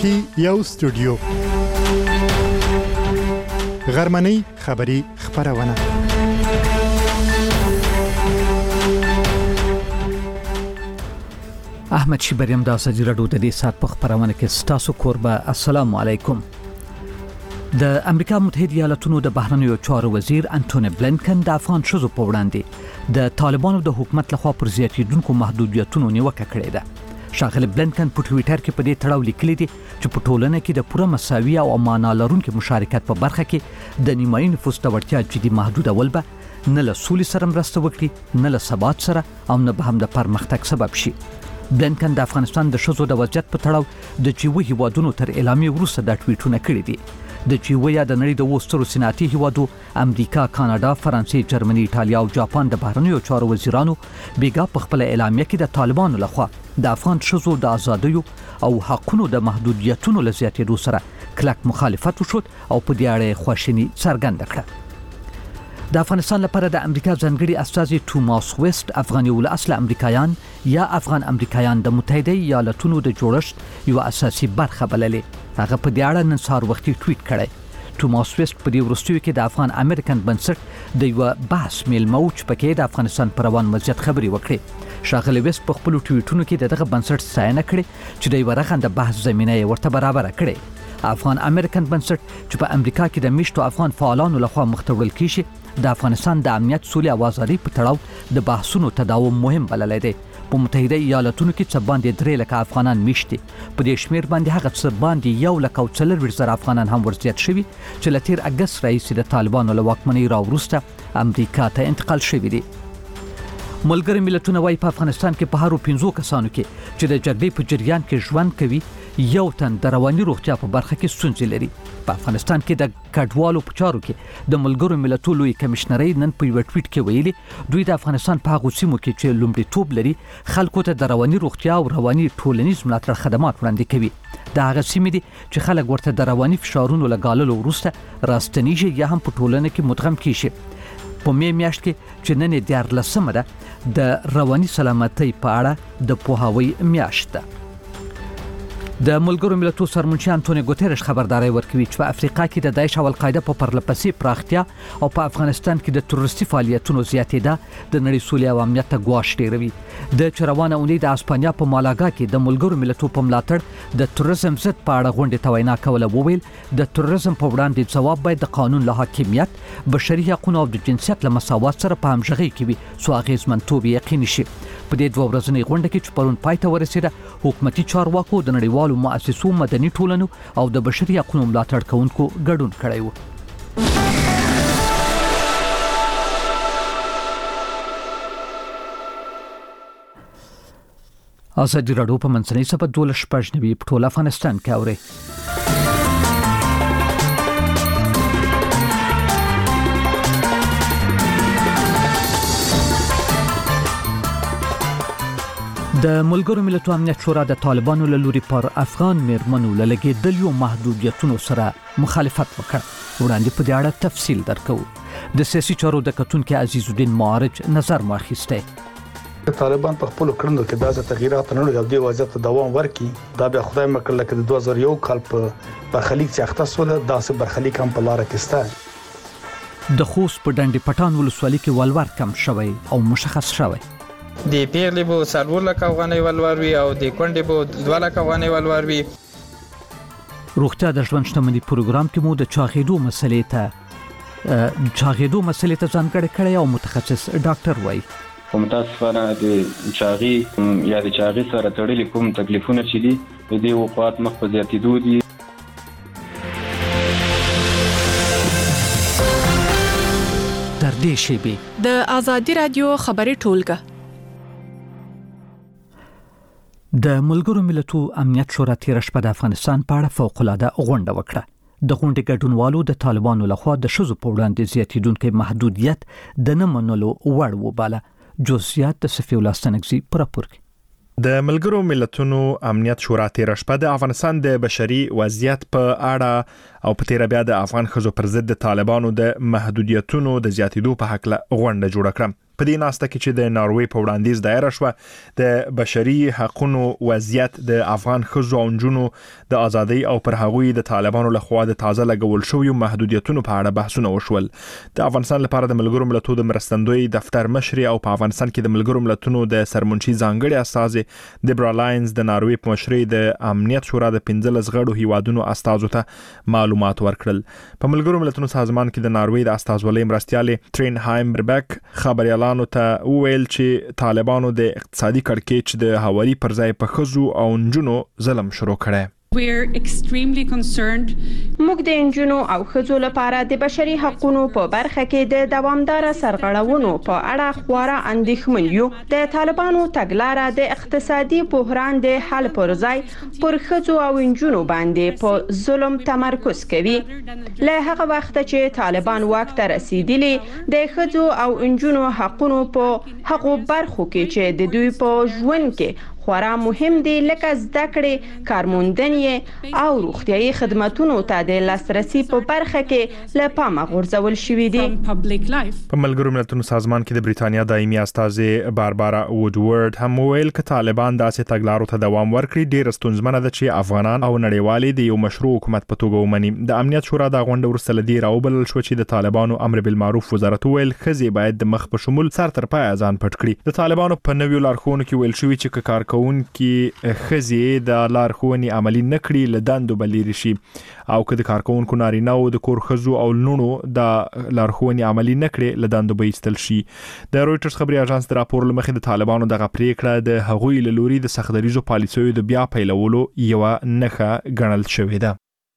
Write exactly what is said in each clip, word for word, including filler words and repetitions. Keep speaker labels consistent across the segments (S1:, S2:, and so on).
S1: کې یو استودیو غرمنۍ خبری خبرونه
S2: احمد شیبریم د ازادي راډیو د دې سات په خبرونه کې ستاسو قربا. السلام علیکم. د امریکا متحده ایالاتونو د بهرنیو چارو وزیر انټونی بلینکن د افغان شذو په وړاندې د طالبانو د حکومت لخوا پر زیاتیدونکو محدودیتونو نیوکه کړې ده. شاغلی بلینکن په ټوئیټر کې په دې تړاو لیکلي دي چې په ټولنه کې د پوره مساوي او معنا لرونکو مشارکت په برخه کې د نیمایي نفوس د وړتیا جدي محدودول به نه له سولې سره مرسته وکړي، نه له ثبات سره او نه به هم د پرمختګ سبب شي. بلینکن د افغانستان د شذو د وضعیت په تړاو د جیوي هیوادونو تر اعلامیې وروسته د ټویټونه کړي دي. د جیوي یا د نړۍ د وسترو صنعتي هیوادو امریکا، کاناډا، فرانسې، جرمني، ایټالیا او جاپان د بهرنیو چارو وزیرانو بیګا په خپل اعلامیه کې د طالبانو لخوا د افغان شذو د ازادیو او حقونو د محدودیتونو له زیاتېدو سره کلک مخالفت وشو او په دې اړه خواشیني څرګنده کړه. د افغانستان لپاره د امریکا ځانګړي استازي توماس ویسټ افغاني ول اصل امریکایان یا افغان امریکایان د متحده ایالاتونو د جوړښت یو اساسي برخه بللې. هغه په دې اړه نن سهار وختي ټویټ کړی. توماس ویسټ په دې وروستیو کې د افغان امریکن بنسټ د یو بحث میلمه و چې پکې د افغانستان پر روان وضعیت خبري وکړي. شاغلی ویسټ په خپل ټویټونو کې دغه بنسټ ستاینه کړې چې د یو رغنده بحث زمينه یې ورته برابر کړې. افغان امریکن بنسټ چې په امریکا کې د میشتو افغان فعالانو لخوا مختوړل کیږي د افغانستان د امنیت، سولې او آزادۍ په تړاو د بحثونو تداوم مهم بللی دی. په متحده ایالاتونو کې څه باندې درې لکه افغانان میشتي، په دې شمیر باندې هغه څه باندې یو لکه او څلوېښت زره افغانان هم ورزیات شوي چې له تیر اګست راهیسې د طالبانو له واکمنۍ راوروسته امریکا ته انتقال شوي دي. ملګري ملتونه وايي په افغانستان کې په هرو پنځو کسانو کې چې د جګړې په جریان کې ژوند کوي یو تن د رواني روغتیا په برخه کې ستونزې لري. په افغانستان کې د کډوالو په چارو کې د ملګرو ملتونو لوی کمشنري نن په یو ټویټ کې ویلي دوی د افغانستان په هغو سیمو کې چې لومړیتوب لري خلکو ته د رواني روغتیا او رواني ټولنیز ملاتړ خدمات وړاندې کوي. دا هغه سیمې دي چې خلک ورته د رواني فشارونو له ګاللو وروسته راستنیږي یا هم په ټولنه کې مدغم کیږي. په مې میاشت کې چې نن دیارلسمه ده د رواني سلامتۍ په اړه د پوهاوی میاشت ده. د ملګرو ملتونو سرمنشي انټونی ګوتریش خبرداري ورکوي چې په افریقا کې د داعش او القاعده په پرلپسې پراختیا او په افغانستان کې د تروریستي فعالیتونو زیاتېدا د نړۍ سولې او امنیت ته ګواښ ډیروي. د چروانه اونۍ د اسپانیا په مالاګا کې د ملګرو ملتونو په ملاتړ د تروریزم ضد په اړه غونډه ته وینا کوله. وویل د تروریزم په وړاندې ځواب باید د قانون له حاکمیت، بشري حقوقو او د جنسیت له مساوات سره په همغږۍ کې وي څو اغېزمنتوب یقیني شي. په دې دوه ورځنۍ غونډه کې چې پرون پای ته ورسېده حکومتي چارواکو د نړیوالو مؤسسو، مدني ټولنو او د بشري حقوقو ملاتړ کوونکو ګډون کړی و. ازادي راډیو په منځنۍ سبا دولس شپږ نوي په ټول افغانستان کې اوري. د ملګرو ملتونو امنیت شورا د طالبانو له لوري پر افغان میرمنو له لګېدلو محدودیتونو سره مخالفت وکړ. وړاندې په دې اړه تفصیل درکو. د سیاسي چارو د کتونکو عزیز الدین معارج نظر ماخیسته.
S3: طالبان په خپل کړنو کې داسې تغیرات نه لري او د وضعیت دوام ورکړي. دا به خدای مکړه لکه د دوه زره یو کال په برخلیک چې اخته سول داسې برخلیک هم په لار کې سته.
S2: د خوست په ډنډ پټان ولسوالۍ کې ولور کم شوی او مشخص شوی.
S4: د پیغلې بو سرور لکه افغاني ولور وی او د کونډې بو دوه لکه افغاني ولور وی.
S2: روغتیا د ژوند شتمنۍ پروګرام کې مو د چاغېدو مسلې ته چاغېدو مسلې ته ځانګړی کړی او متخصص ډاکټر وای
S5: کوم تاسفانه د چاغي یا د چاغي سره تړلې کوم تکلیفونه چې دي د دې وقات مخ په زیاتېدو دي.
S2: تر دې شیبې
S6: د ازادي رادیو خبري ټولګه
S2: د ملګرو ملتونو امنیت شورا تیر شپه د افغانستان په اړه فوق العاده غونډه وکړه. د غونډې ګډونوالو د طالبانو لخوا د شذو په وړاندې زیاتېدونکو محدودیت د نه منلو وړ وباله. جزئیات د صفی الله ستنګزي پر راپور کې.
S7: د ملګرو ملتونو امنیت شورا تیر شپه د افغانستان د بشري وضعیت په اړه او په تیر بیا د افغان خزو پر ضد د طالبانو د محدودیتونو د زیاتېدو په حق له غونډه جوړه کړه. په دې ناسته کې چې د ناروې په وړاندیز دایر شو د بشري حقوقو وضعیت د افغان ښځو او نجونو د ازادۍ او پر هغوی د طالبانو لخوا د تازه لګول شویو محدودیتونو په اړه بحثونه وشول. د افغانستان لپاره د ملګرو ملتونو د مرستندوی دفتر مشر او په افغانستان کې د ملګرو ملتونو د سرمنشي ځانګړي استاذ دیبرا لاینز د ناروې په مشرۍ د امنیت شورا د پنځلس غړو هیوادونو استازو ته معلومات ورکړل. په ملګرو ملتونو سازمان کې د ناروې د استازولۍ مرستیالې ترین هایمبربک خبريالانو ته وویل چې طالبانو د اقتصادي کړکېچ د هواري پر ځای په ښځو او نجونو ظلم شروع کړی.
S8: We're extremely concerned.
S9: موږ د انجونو او ښځو لپاره د بشري حقوقو په برخه کې د دوامدار سرغړونو په اړه خورا اندېښمن یو. د طالبانو تګلاره د اقتصادي بحران د حل پر ځای پر ښځو او انجونو باندې په ظلم تمرکز کوي. له هغه وخت چې طالبان واک ته رسیدلي د ښځو او انجونو حقوقو په هغو برخو کې چې د دوی په ژوند کې خورا مهم دي لکه زده کړې، کارموندنې او روغتيایي خدماتونو ته د لاسرسي په برخه کې له پامه غورځول شوې دي.
S7: په ملګرو ملتونو سازمان کې د بریتانیا دایمي استازې باربارا وودورد هم ویل ک طالبان داسې تګلارو ته دوام ورکړي ډېر ستونزمنه ده چې افغانان او نړیوالې د یو مشروع حکومت په توګه ومني. د امنیت شورا د غونډې وروسته لدی راوبلل شو چې د طالبانو امر بالمعروف وزارت ویل خزي باید د مخ په شمول سر تر پای ځان پټ کړي. د طالبانو په نویو لارښوونو کې ویل شوی چې کار کون کې خزي د لارښوونې عملی نکړي لداندو بلیر شي او که د کارکونکو نارینه او د کور خزو او لونو د لارښوونې عملی نکړي لداندو به ایستل شي. د رويټرز خبري اژانس د راپور لمخې د طالبانو دغه پریکړه د هغوی له لوري د سختدریزو پالیسیو د بیا پیلولو یو نخښه ګڼل شوې ده.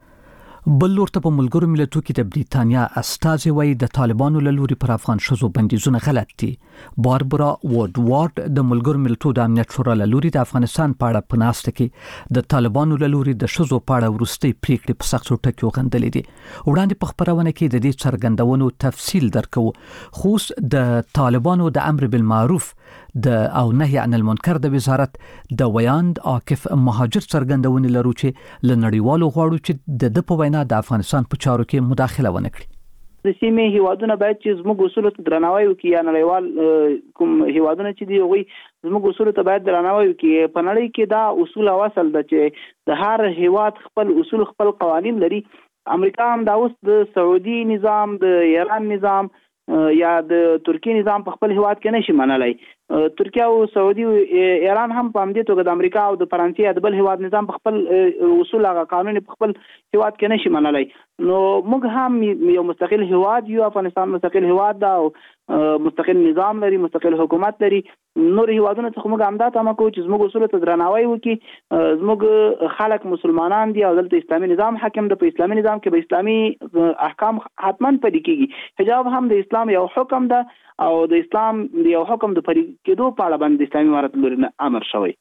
S2: بل لورته په ملګرو ملتونو کې د بریتانیا استازي وایي د طالبانو له لوري پر افغان شوزو بندیزونه غلط دي. باربرا وودوارد د ملګرو ملتونو د امنیت شورا له لوري د افغانستان په اړه پناسته کې د طالبانو له لوري د شوزو په اړه ورستي پریکړې په سختو ټکو غندلې دي. وړاندې په خبرونه کې د دې څرګندونو تفصیل درکو. خو د طالبانو د امر بالمعروف د او نهي عن المنکر د وزارت د ویاند عاکف مهاجر څرګندونې لرو چې لنړیوالو غواړو چې د د په وینا د افغانستان په چارو کې مداخله ونه کړي.
S10: د سیمې هیوادونه باید چې زموږ اصولو ته درناوی وکړي یا نړیوال کوم هیوادونه چې دی وي زموږ اصولو ته باید درناوی وکړي. په نړۍ کې دا اصول او اصل د چې د هر هیواد خپل اصول خپل قوانين لري. امریکا هم دا اوس د سعودي نظام د ایران نظام یا د ترکی نظام په خپل هیواد کې نشي منلای. ترکیه او سعودي ایران هم په همدې توګه د امریکا او د فرانسې د بل هیواد نظام په خپل اصول او قانون په خپل هیواد کې نشي منلای. نو موږ هم یو مستقل هیواد یو، افغانستان مستقل هیواد دا او مستقل نظام لري، مستقل حکومت لري. نور هیوادونه څخه موږ همدا تمه کوو چې زموږ اصول ته درناوی وکړي. زموږ خلک مسلمانان دي او دلته اسلامي نظام حاکم ده. په اسلامي نظام کې به اسلامي احکام حتما پلي کیږي. حجاب هم د اسلام یو حکم ده او د اسلام یو حکم د پلي کېدو په اړه باندې اسلامي امارت لوري نه امر شوی.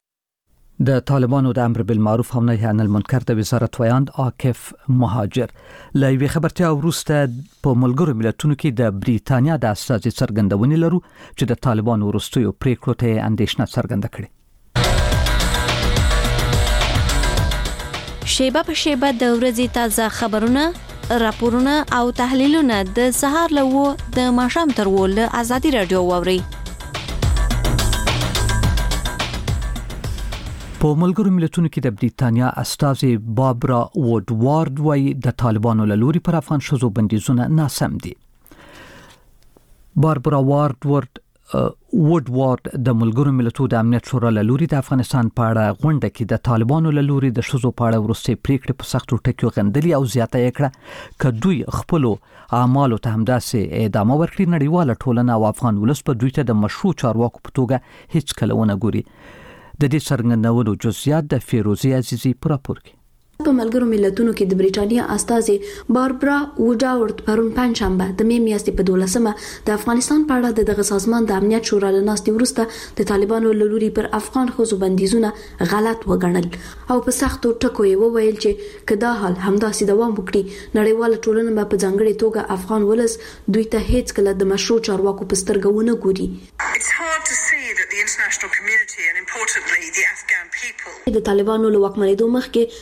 S2: د طالبانو د امر بالمعروف او نهي عن المنکر د وزارت ویاند عاکف مهاجر له وی خبرتیا وروسته په ملګرو ملتونو کې د بریتانیا د استازي څرګندونې لرو چې د طالبانو وروستیو پریکړو ته اندېښنه څرګنده کړې.
S11: شیبه په شیبه د ورځې تازه خبرونه، راپورونه او تحلیلونه د سهار له د ماښام تر ول ازادي رادیو ووري. په ملګرو ملتونو کې د بریتانیا استازي باربرا وودوارد وايي د طالبانو له لوري پر افغان شوزو بندیزونه ناسم دي. باربرا وودوارد وودوارد د ملګرو ملتونو د امنیت شورا له لوري د افغانستان په اړه غونډه کې د طالبانو له لوري د شوزو په اړه ورستي پریکړې په سختو ټکو غندلي او زیاته یې کړه ک دوی خپل اعمالو ته همداسې ادامه ورکړي. نړیواله ټولنه او افغان ولس په دوی ته د مشروع چارواکو په توګه هیڅ کله ونه ګوري. د دې څرګندونو جزئیات د فیروزی عزیزی پر راپور کې.
S12: په ملګرو ملتونو کې د بریټانیا استازي باربرا وودوارد پرون پنځشنبه د می میاشتې په دولسمه د افغانستان په اړه دغه سازمان د امنیت شورا له ناستې وروسته د طالبانو له لوري پر افغان ښځو بندیزونه غلط وګڼل او په سختو ټکو یې وویل چې کدا حال همداسې دوام وکړي نړیواله ټولنه به په ځانګړي توګه افغان ولس دوی ته هیڅ کله د مشروع چارواکو په سترګه ونه ګوري. د طالبانو له واکمنېدو مخکې درې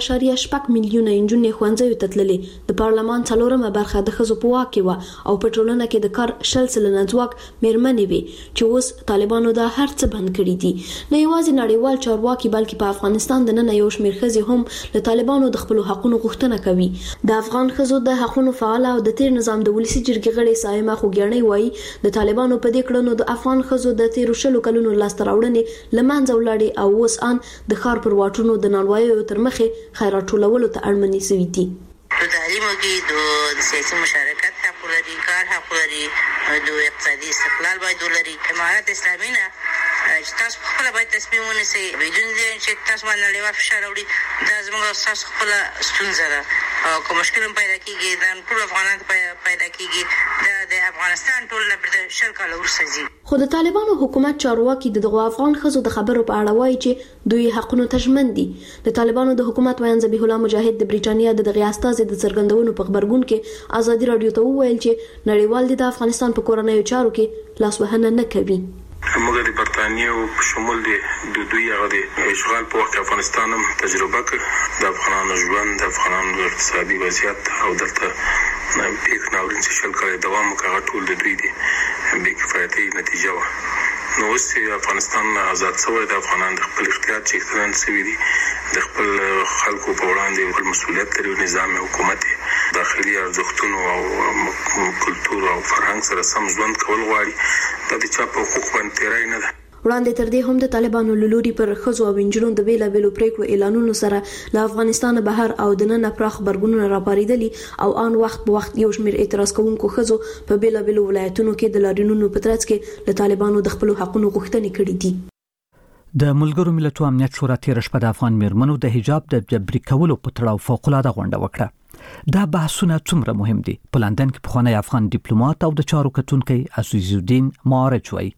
S12: اعشاریه شپږ میلیونه انجونې ښوونځیو ته تللې. د پارلمان څلورمه برخه د ښځو په واک کې وه او په ټولنه کې د کار شل سلنه ځواک میرمنې وي چې اوس طالبانو دا هر څه بند کړي دي. نه یوازې نړیوال چارواکي بلکې په افغانستان د نن یو شمېر ښځې هم له طالبانو د خپل حقوقو غوښتنه کوي. د افغان ښځو د حقوقو فعال او د تیر نظام د ولسی جرګې غړي سایمه خوګیاڼي وایي د طالبانو په دې کړنو د افغان ښځو د تیر شلو کلونو لاسته راوړنې لمنځه ولاړې او اوس ان د خار پر واټونو د نړیوالو تر مخې خیرات ټولولو ته اړمنې سوي دي.
S13: د تعلیم کې د سیاسي مشارکت حق لري، کار حق لري، د اقتصادي استقلال باید ولري. امارات اسلامي نه چې تاسو خپل باید تصمیم ونیسئ بدون چې تاسو باندې نړیوال فشار راوړي. دا زموږ تاسو خپل ستونزه ده او کوم مشکل پیدا کیږي دا ټول افغانان پیدا کیږي. دا د افغانستان ټول نه شل کال وروسته ځي.
S12: خو د طالبانو حکومت چارواکي د دغه افغان ښځو د خبرو په اړه وایي چې دوی حقونو ته ژمن دي. د طالبانو د حکومت ویان ذبیح الله مجاهد د بریټانیا د دغه استازي د څرګندونو په خبرګون کې ازادي رادیو ته وویل چې نړیوال د افغانستان په کورنیو چارو کې لاسوهنه نه کوي.
S14: موږ د برتانیې په شمول د دوی هغه د اشغال په وخت افغانستان هم تجربه کړ. د افغانانو ژوند، د افغانانو اقتصادي وضعیت او دلته پیښ ناورین چې شل کال دوام وکړ ټول د دوی د بې کفایتۍ نتیجه وه. نو اوس افغانستان آزاد شوی د افغانان د خپل اختیار چې اختیار شوی دي د خپل خلکو په وړاندې خپل مسؤلیت لري. نظام حکومت داخلي ارزښتونو او کلتور او فرهنګ سره سم ژوند کول غواړي. دا د چا په حقوق باندې تیری نه ده.
S12: وړاندې تر دې هم د طالبانو له لوري پر ښځو او نجونو د بیلابېلو پریکړو اعلانونو سره له افغانستان بهر او دننه پراخ خبرګونونه راپاریدلي او آن وخت په وخت یو شمېر اعتراض کوونکو ښځو په بیلابېلو ولایتونو کې د لاریونونو په ترڅ کې له طالبانو د خپل حقوقو غوښتنې کړې دي.
S2: د ملګرو ملتونو امنیت شورا تیر شپه د افغان میرمنو د حجاب د جبري کولو په تړاو فوق‌العاده غونډه وکړه. دا بحثونه څومره مهم دي؟ په لندن کې پخوانی افغان ډیپلوماټ او د چارو کتونکي عزیز الدین معارج وایي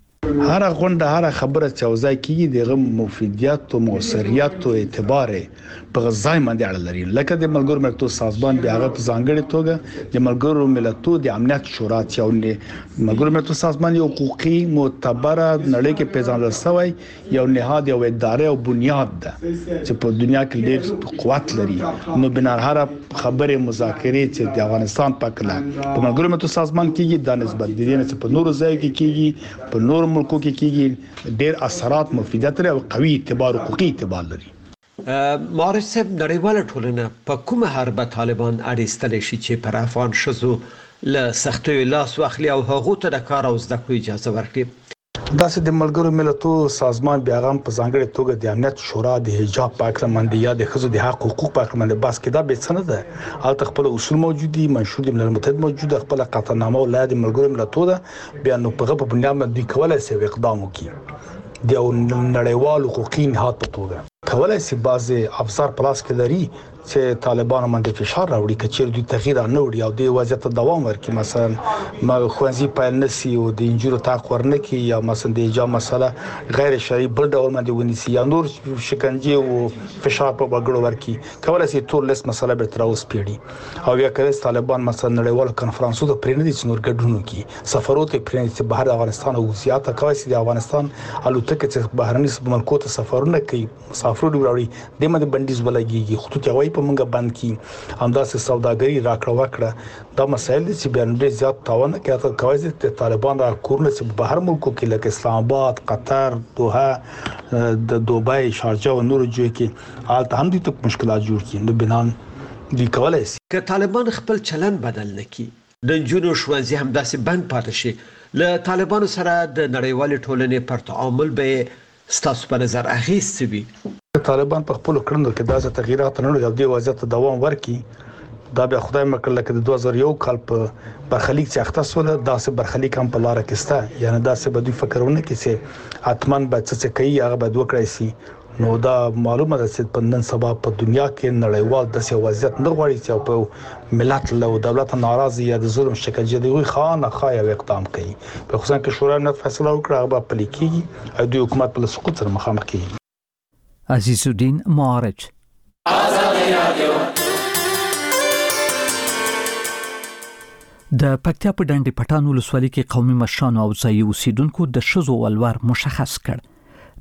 S3: هر غونډه هر خبره چې اوځي کیږي دغه مفیدیت او موثریت او اعتبار په ځای باندې اړه لري. لکه د ملګرو ملتونو سازمان بیا هغه په ځانګړي توګه د ملګرو ملتونو د امنیت شورا چې او ملګرو ملتونو سازمان یو حقوقي معتبره نړۍ کې پیژندل شوی یو نهاد یو ادارې او بنیاد ده چې په دنیا کې ډېر قوت لري. نو بنار هر خبره مذاکرې چې د افغانستان په کله په ملګرو ملتونو سازمان کې د نسبت دي چې په نورو ځایو کې کېږي په نورو ملکو کې کېږي ډېر اثرات مفیدیت لري او قوي اعتبار حقوقي اعتبار لري.
S15: معارض صاحب نړیواله ټولنه په کومه حرب طالبان اړیستل شي چې پر افغان شذو له سختیو لاس واخلي او هغه ته د کار او زده کړو اجازه ورکړي؟
S3: داسې د ملګرو ملتونو سازمان بیا هم په ځانګړي توګه د امنیت شورا د حجاب په اړه باندې یا د ښځو د حق حقوق په اړه باندې بحث کړه. به څنګه ده هغه خپل اصول موجود دي، منشور د ملل متحد موجود، خپل قطعنامه ولایت ملګرو ملتونو ده بیا نو په په بنیاد باندې کولای شي اقدام وکړي. د نړیوال حقوقي نهاد په توګه کولای شي بعضي افسر پلاس کې لري چې طالبان باندې فشار راوړي چې دوی تغییر نه وړي او د وضعیت دوام ورکړي. مثلا ما خوځي پایل نسی او د انجورو تاق ورنکي یا مثلا د حجاب مسله غیر شرعي بل ډول باندې ونیسي یا نور شکنجه او فشار په وګړو ورکړي. کولای شي ټول لیست مسله به تر اوسه پیړي او بیا کله طالبان مثلا نړیوال کانفرنسونو ته پرېنه دي چې نور ګډون کوي سفرونه پرېنه چې بهر افغانستان او زیاته کوي چې د افغانستان الوتکه چې بهرني ملکو ته سفرونه کوي مسافرو وروړي د مده بندیز ولګيږي خطوط یوي په منګه بند کی همداسې سوداګری راکړه وکړه. دا مسایل چې بیا ډېر زیات تاوان کوي کوي چې طالبان را کورونه چې بهر ملکو کې لکه اسلام آباد، قطر، دوحه، د دوبۍ، شارجه او نور ځای کې حالت هم دي ته مشکلات جوړ کړي. نو بنان دی کولای شي
S15: که طالبان خپل چلن بدل نکړي د جنو شوانزي همداسې بند پاتې شي له طالبانو سره د نړیوال ټولنې پر تعامل به ستاسو په نظر اغیز وي؟
S3: طالبان په خپل کړنو کې داسې تغیرات نه لري او د وضعیت دوام ورکړي. دا بیا خدای مکړه لکه د دوه زره یو کال په برخلیک چې اخته سول داسې برخلیک هم په لار کې سته. یعنی داسې به دوی فکرونه کوي چې اتمن به څه کوي هغه به وکړي سي. نو دا معلومه ده چې په نن سبا په دنیا کې نړیوال داسې وضعیت نه غواړي چې په ملت له دولت ناراضي یا د ظلم شکنجه دی وي خان خای اقدام کوي. په خصوصا کې شورا امنیت فیصله وکړه هغه په لیکي او د حکومت په سقوط سره مخامخ کیږي.
S2: عزیز الدین معارج د پکتیا په ډنډ پټان ولسوالۍ کې قومي مشرانو او ځایي اوسیدونکو د شذو ولور مشخص کړ.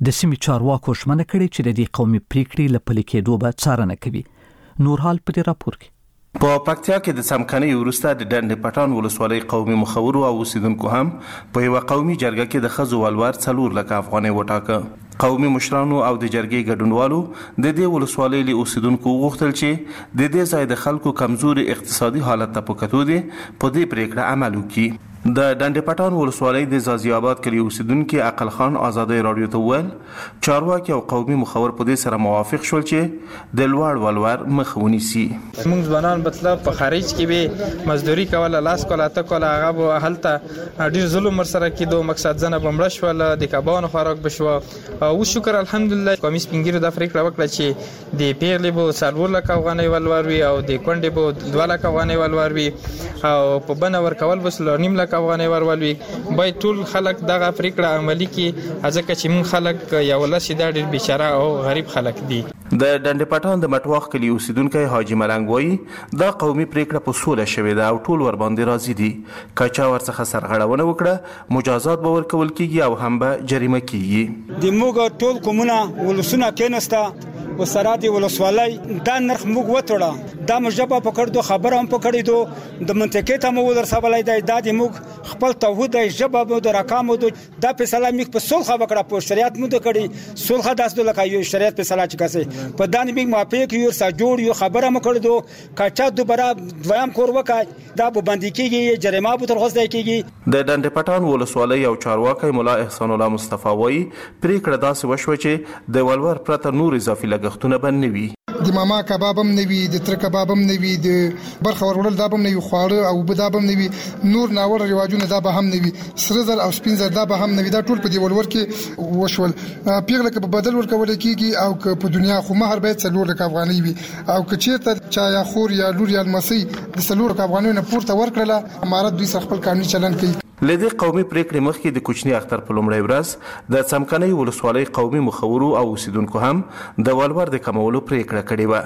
S2: د سیمې چارواکو ژمنه کړې چې د دې قومي پریکړې له پلي کېدو به څارنه کوي. نور حال په دې راپور کې.
S16: په پکتیا کې د سمکنۍ وروسته د ډنډ پټان ولسوالۍ قومي مخورو او اوسیدونکو هم په یو قومي جرګه کې د ښځو ولور څلور لک افغانۍ وټاکه. قومي مشرانو او د جرګې ګډونوالو د دې ولسوالۍ له اوسیدونکو غوښتل چې د دې ځای د خلکو کمزوري اقتصادي حالت ته په کتو دي په دې پریکړه عمل وکړي. د ډنډ پټان ولسوالۍ د زازي آباد کلی اوسیدونکو عقل خان آزادۍ رادیو ته وویل چارواکي او قومي مخور په دې سره موافق شول چې د لوړ ولور مخ ونیسي.
S4: موږ ځوانان مطلب په خارج کې به مزدوري کوله، لاس کوله، ته کوله، هغه به هلته ډیر ظلم سره کېدو. مقصد ځنه بمړ شول، د کبانو خوراک بشو. او شکر الحمدلله قومي سپینګیرو د پریکړه وکړه چې د پیغلې به څلور لک افغانۍ ولور وي او د کونډې به دوه لک افغانۍ ولور وي او په بنه ورکول بس نیم لک افغانۍ ورول وي. باید ټول خلک دغه پریکړه عملي کړي ځکه چې موږ خلک یو لسی د ډیر بیچاره او غریب خلک دي.
S16: د ډنډ پټان د مټواخ کلی اوسیدونکو حاجی ملنګ وایي دا قومي پریکړه په سوله شوې ده او ټول ور باندې راضي دي. کچا ورڅخه سرغړونه وکړه مجازات به ورکول کیږي او هم به جریمه کیږي.
S17: د موږ ټول کومونه ولسونه کېنسته و سره دی ولسوالۍ دا نرخ موږ وټړه دا مجبه پکړدو خبر هم پکړیدو د منطقې ته مو ورسولای دی دا د موږ خپل توحید جبه مو د رقم د دا فیصله موږ په صلح وکړه په شریعت مو د کړي صلح داسته لکه یو شریعت فیصله چې کسه په دان موږ موافق یو سره جوړ یو خبره مکړدو کچا دوباره دویم کور وکای دا به باندې کیږي جریمه به تر غوښتای کیږي.
S16: د ډنډ پټان ولسوالۍ او چارواکي مولا احسان الله مصطفی وایي پریکړه داسې وشوه چې د ولور پرته نور اضافي لګښتونه به نه وي.
S18: د ماما کباب هم نه وي، د تر کباب هم نه وي، د برخه ورول دا هم نه وي، خواړه او بدا هم نه وي، نور ناوړه رواجونه دا به هم نه وي، سره زر او سپین زر دا به هم نه وي. دا ټول په دې ولور کې وشول. پیغله کې په بدل ورکول کېږي او که په دنیا خو مہر باید څلور لک افغانۍ وي او که چیرته چا یا خور یا لور یا لمسي د څلور لک افغانۍ نه پورته ورکړله امارت دوی سره خپل قانوني چلن کوي.
S16: لدې قومي پریکړې مخکې د کوچني اختر په لومړۍ ورځ د څمکنۍ ولسوالۍ قومي مخورو او اوسیدونکو هم د ولور د کمولو پریکړه کړې و.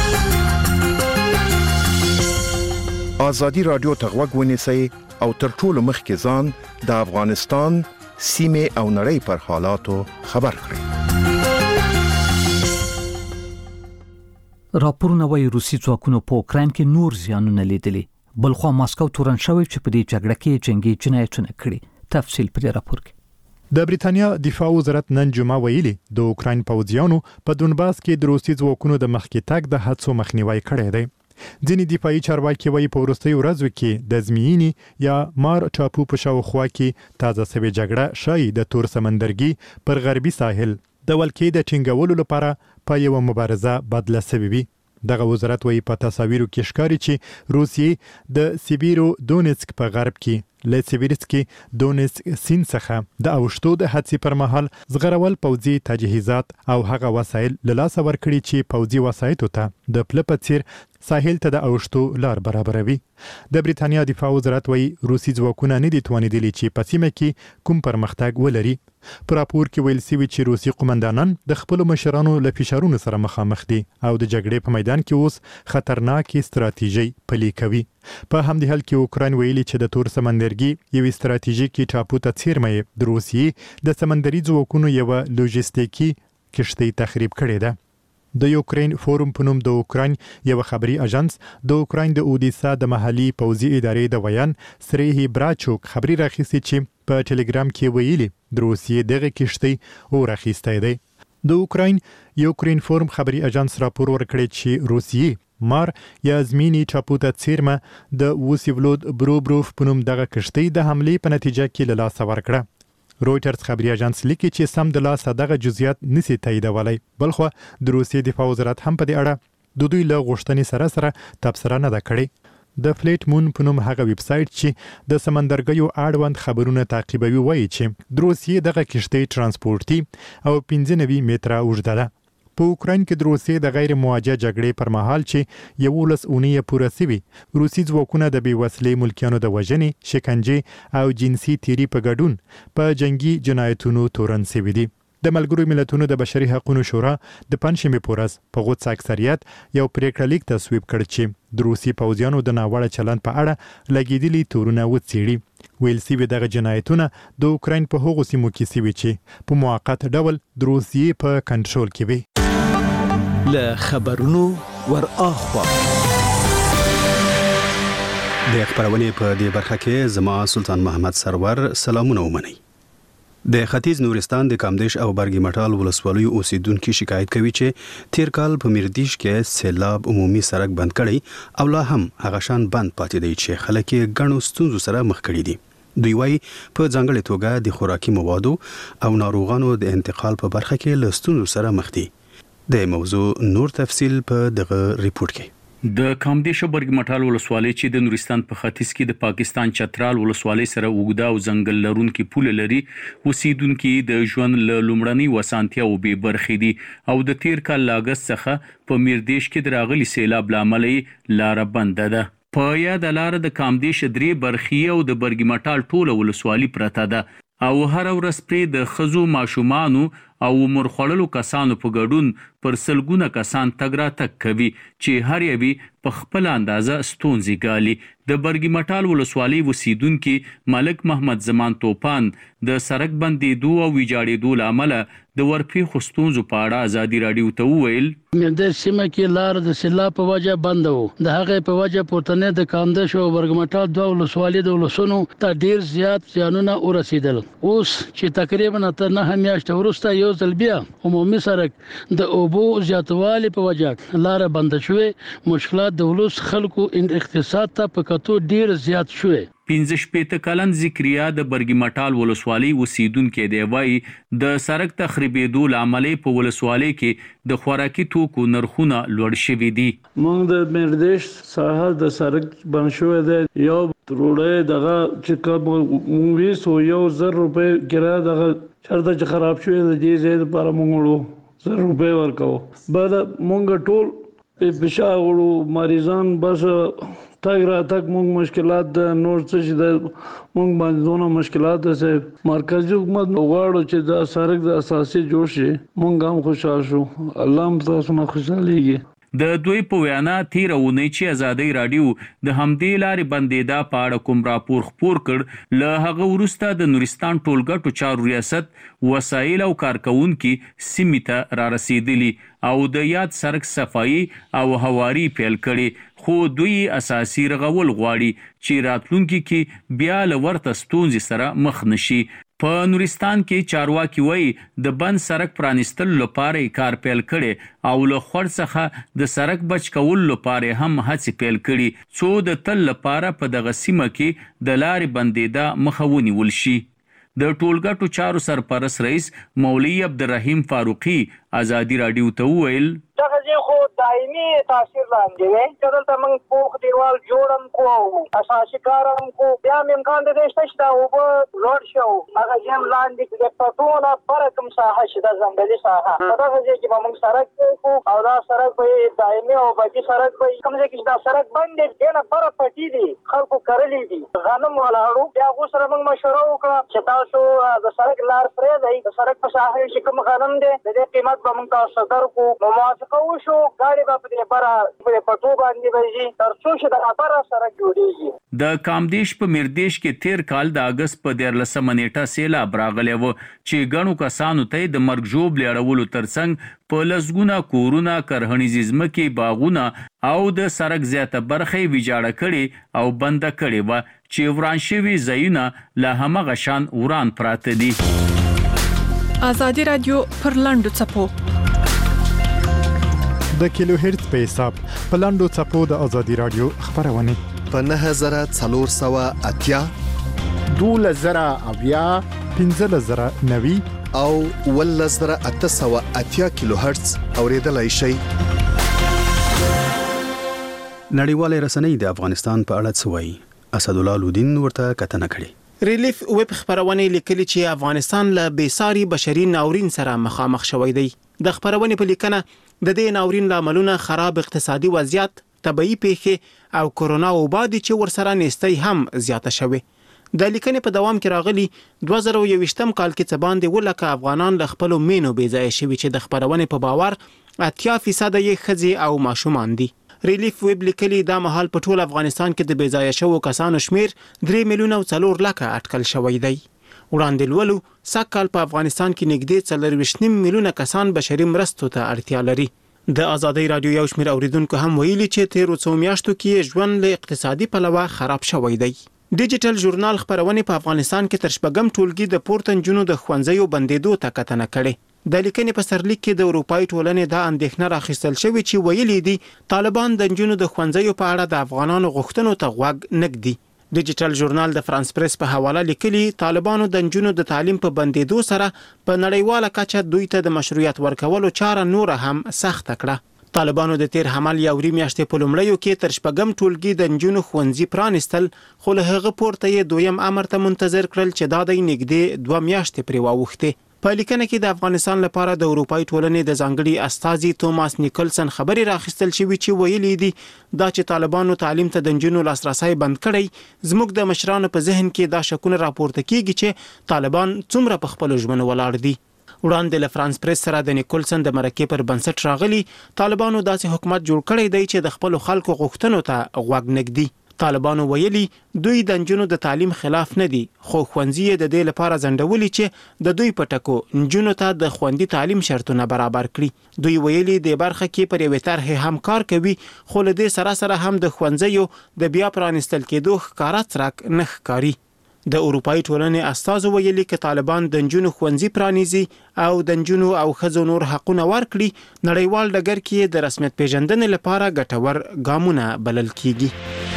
S19: آزادي رادیو ته غوږ ونیسئ او تر ټولو مخکې ځان د افغانستان سیمې او نړۍ پر حالاتو خبر کړئ.
S2: راپورونه وايي روسي ځواکونو په اوکراین کې نور زیانونه لیدلي. بلخوا ماسکو تورن شوی چې په دې جګړه کې جنگي جنایتونه کړي. تفصیل په راپور کې.
S1: د بریتانیا دفاع وزارت نن جمعه ویلي د اوکراین پوځیانو په دونباس کې د روسي ځواکونو د مخکې تګ د هڅو مخنیوي کړی دی. ځینې دفاعي چارواکي وایي په وروستیو ورځو کې د زمینی یا مار ټاپو په شاوخوا کې تازه سوي جګړه شای د تور سمندرګي پر غربي ساحل د ولکې د ټینګولو لپاره په یو مبارزه بدله شوې وي. دغه وزارت وایي په تصاویرو کې ښکاري چې روسیې د سیبیرو دونیتسک په غرب کې له سیبیرسکي دونیتسک سیند څخه د اوشتو د حادثې پر مهال زغرول پوځي تجهیزات او هغه وسایل له لاسه ورکړي چې پوځي وسایتو ته د پله په څیر ساحل ته د اوشتو لار برابروي. د بریتانیا دفاع وزارت وایي روسي ځواکونه نه دي توانیدلي چې په سیمه کې کوم پرمختګ ولري. په راپور کې ویل شوی چې روسي قومندانان د خپل مشرانو له فشارونو سره مخامخ دي او د جګړې په میدان کې اوس خطرناکې ستراتیژي پلي کوي. په همدې حال کې اوکراین ویلي چې د تور سمندرګي یو ستراتیژیکي ټاپو ته څیرمه د روسیې د سمندري ځواکونو یو لوجستیکي کشتۍ تخریب کړې ده. د یوکرين فورم په نوم د اوکراین یو خبري اژانس د اوکراین د اودیسا د محلي پوځي ادارې د ویان سریهی براچوک خبري راخیستي چې په ټلګرام کې ویلي د روسیې دغه کشتۍ او راخیستې ده. د اوکراین یوکرين فورم خبري اژانس راپور ورکړی چې روسیې مار یا زمینی ټاپو ته څیرمه د وسیولود بروبروف په نوم دغه کشتۍ د حملې په نتیجه کې له لاسه ورکړه. رويټرز خبري اژانس لیکي چې سم د لاسه دغه جزئیات نسی تاییدولای. بلخو د روسیې دفاع وزارت هم په دې اړه د دوی له غوښتنې سره سره تبصره نه ده کړې. د فلیټ مون په نوم هغه ویب سایټ چې د سمندرګیو اړوند خبرونه تعقیبوي وایي چې د روسیې دغه کشتۍ ترانسپورتي او پنځه نوي متره اوږده ده. په اوکراین کې د روسیې د غیر مواجه جګړې پر مهال چې یولس اونۍ پوره شوي روسي ځواکونه د بې وسلې ملکیانو د وژنې، شکنجې او جنسي تیری په ګډون په جنگي جنایتونو تورن شوي دي. د ملګرو ملتونو د بشري حقوقو شورا د پنځمې پورز په غوڅ اکثریت یو پریکړه لیک تصویب کړ چې د روسي پوځیانو د ناوړه چلند په اړه لګیدلي تورونه وڅېړي. ویل سوي دغه جنایتونه د اوکراین په هغو سیمو کې سوي چې په موقت ډول د روسیې په کنټرول کې وي.
S20: له خبرونو ور اخوا
S21: د خبرونه په دې برخه کې زما سلطان محمد سرور سلامونه ومني. د ختیځ نورستان د کامدیش او برګی مټال ولسوالیو اوسیدونکو شکایت کوي چې تیر کال په میردیش کې سیلاب عمومي سړک بند کړي او لا هم هغه شان بند پاتې دی چې خلک یې ګڼو ستونزو سره مخ کړي دي. دوی وايي په ځانګړي توګه د خوراکي موادو او ناروغانو د انتقال په برخه کې له ستونزو سره مخ دي. د موضوع نور تفصیل په دغه ریپورت کې.
S22: د کامدیش برګ مټال ولسوالۍ چې د نورستان په ختیځ کې د پاکستان چترال ولسوالۍ سره اوږده او ځنګل لرونکي پوله لري، اوسیدونکو د ژوند له لومړني وسانتیا او به برخې دي او د تیر کال لاګست څخه په میردیش کې دراغلي سیلاب لامل لار بند ده. په یاد لار د کامدیش درې برخې او د برګ مټال ټوله ولسوالۍ پرته ده او هر ورځ پرې د خزو ماشومانو او مرخړلو کسانو په ګډون پر سلګونه کسان تګ را تک کوي چې هر یوی په خپل اندازه ستونزې ګالي. د برګی مټال ولسوالۍ وسیدونکو ملک محمد زمان توپان د سړک بندیدو او ویجاړېدو لامل د ورپی خستونزو په اړه ازادي رادیو ته وویل
S23: د سیمه کې لار د سیلاب په وجه بند وو. د هغه په وجه پورتنه د کامدیش او برګی مټال دوه ولسوالۍ د ولسونو ته ډیر زیات زیانونه ورسیدل. اوس چې تقریبا تر نه میاشتې وروسته یو ځل بیا عمومي سړک د اوبو زیاتوالي په وجه لار بند شوې، مشکلات د ولس خلکو اقتصاد ته په کتو ډیر زیات شوې.
S22: پنځه شپېته کلن ذکریا د برګی مټال ولسوالۍ اوسیدونکو دی وایي د سړک تخریبېدو لامل په ولسوالۍ کې د خوراکي توکو نرخونه لوړ شوي دي.
S24: موږ د میردیش ساحل د سړک بند شوی دی، یو روډه دغه چې کوم موږ سو یو زر روپے کرایه دغه چرته چې خراب شوی د دې ځای لپاره موږ زر روپے ورکو. بعد موږ ټول بشا وړو مریضان بس تاګ را تک موږ مشکلات د نور څه چې د موږ باندې دونه مشکلات سه مرکزی حکومت غواړي چې د سړک د اساسي جوړ شي. موږ هم خوشاله شو، الله هم تاسو نه خوشاليږي.
S22: د دوی په وینا تیر ونی چې ازادي رادیو د همدې لارې بندیدا پاړه کوم راپور خپور کړ، له هغه وروسته د نورستان ټولګټو چارو ریاست وسایل او کارکونکو سیمه را رسیدلی او د یاد سړک صفایي او هواري پیل کړي، خو دوی اساسي رغول غواړي چې راتلونکي کې بیا لورته ستونزې سره مخ نشي. په نورستان کې چارواکي وایي د بند سړک پرانستل لپاره کار پیل کړي او له خړ څخه د سړک بچ کول لپاره هم هڅې پیل کړي څو د تل لپاره په دغه سیمه کې د لارې بندیدا مخاوني ولشي. د ټولګټو چارو سرپرست رئیس مولوی عبدالرحیم فاروقی ازادي رادیو ته وویل
S25: دغه ځای خو دایمي تاثیر لاندې وي چې دلته موږ پوخ دیوال جوړم کو اساسي کارم کو بیا امکان د دې شته چې او لوړ شو هغه ځم لاندې د پټونه پر کوم ساحه شته ځنګلي ساحه په دغه ځای کې موږ سړک کو او دا سړک به دایمي او باقي سړک به کوم ځای کې دا سړک باندې دنه پر پټي دي خلکو کړلې دي غنم ولاړو بیا غو سره موږ مشوره وکړه چې تاسو د سړک لار پرې دی د سړک په ساحه کې کوم غنم دي د دې قیمت به موږ تاسو درکو موافقه وشو ګاډي په دې پر په پټو باندې وځي تر څو چې د لپاره سره جوړیږي.
S22: د کامدیش په میردیش کې تیر کال د اگست په دیارلسمه نیټه سیلاب راغلی و چې ګڼو کسانو ته د مرګ ژوب لیړولو ترڅنګ په لسګونه کورونه کرهنیز ځمکې باغونه او د سړک زیاته برخه ویجاړه کړي او بند کړي و چې وران شوي ځایونه له همغه شان وران پراته دي.
S6: ازادي رادیو پر لاندو چپو
S1: د کیلو هرتز په حساب په لاندو چپو د ازادي رادیو خبرونه
S26: په نه هزار څلور سوه اتیا
S27: دوله زره اویا
S1: پنځه زره نوي
S26: او ول زره اته سوه اتیا کیلو هرتز اوریدلای شي.
S21: نړیوالې رسنۍ د افغانستان په اړه څه وایي؟ اسد الله لودین ورته کتنه کړې.
S28: ریلیف ویب خبرونه لیکلي چې افغانستان له بیساري بشري ناورین سره مخامخ شوی دی. د خبرونه په لیکنه د دې ناورین لاملونه خراب اقتصادي وضعیت، طبيعي پیښې او کورونا وبا دي چې ورسره نيستي هم زیاته شوه. د لیکنې په دوام کې راغلي دوه زره یوویشتم کال کې څه باندې ولکه افغانان له خپلو مینو بېځایه شوي چې د خپرونې په باور اتیا فیصده یې ښځې او ماشومان دي. ریلیف ویب لیکلي دا مهال په ټول افغانستان کې د بېځایه شوو کسانو شمیر درې میلیونه او څلور لکه اټکل شوی دی. وړاندې لولو سږ کال په افغانستان کې نږدې څلرویشت نیم میلیونه کسان بشري مرستو ته اړتیا لري. د ازادۍ راډیو یو شمېر اوریدونکو هم ویلي چې تیرو څو میاشتو کې ژوند له اقتصادي پلوه خراب شوی دی. ډیجیټل ژورنال خپرونې په افغانستان کې تر شپږم ټولګي د پورته نجونو د ښوونځیو بندېدو ته کتنه کړې. د لیکنې په سرلیک کې د اروپایي ټولنې دا اندېښنه راخیستل شوې چې ویلي دي طالبان د نجونو د ښوونځیو په اړه د افغانانو غوښتنو ته غوږ نه ږدي. ډیجیټل ژورنال د فرانس پریس په حواله لیکلي طالبانو د نجونو د تعلیم په بندېدو سره په نړیواله کچه دوی ته د مشروعیت ورکولو چاره نوره هم سخته کړه. طالبانو د تیر حمل یا وری میاشتې په لومړیو کې تر شپږم ټولګي د نجونو ښوونځي پرانستل، خو له هغه پورته یې دویم امر ته منتظر کړل چې دا د نږدې دوه میاشتې پرې واوښتې. په لیکنه کې د افغانستان لپاره د اروپایي ټولنې د ځانګړي استازي توماس نیکلسن خبرې راخیستل شوې چې ویلي دي دا چې طالبانو تعلیم ته د نجونو لاسرسی بند کړی زموږ د مشرانو په ذهن کې دا شکونه راپورته کیږي چې طالبان څومره په خپلو ژمنو ولاړ دي. وړاندې له فرانس پریس سره د نیکلسن د مرکې پر بنسټ راغلي طالبانو داسې حکومت جوړ کړی دی چې د خپلو خلکو غوښتنو ته غوږ نه ږدي. طالبانو ویلي دوی د نجونو د تعلیم خلاف نه دي، خو ښوونځي یې د دې لپاره ځنډولي چې د دوی په ټکو نجونو ته د خوندي تعلیم شرطونه برابر کړي. دوی ویلي د برخه کې پر یوې طرحې هم کار کوي، خو له دې سره سره هم د ښوونځیو د بیا پرانستل کېدو ښکاره څرک نه ښکاري. د اروپایي ټولنې استازو ویلي چې طالبان د نجونو ښوونځي پرانیزي او د نجونو او ښځو نور حقونه ورکړي، نړیوال ډګر کې د رسمیت پیژندنې لپاره ګټور ګامونه بلل کیږي.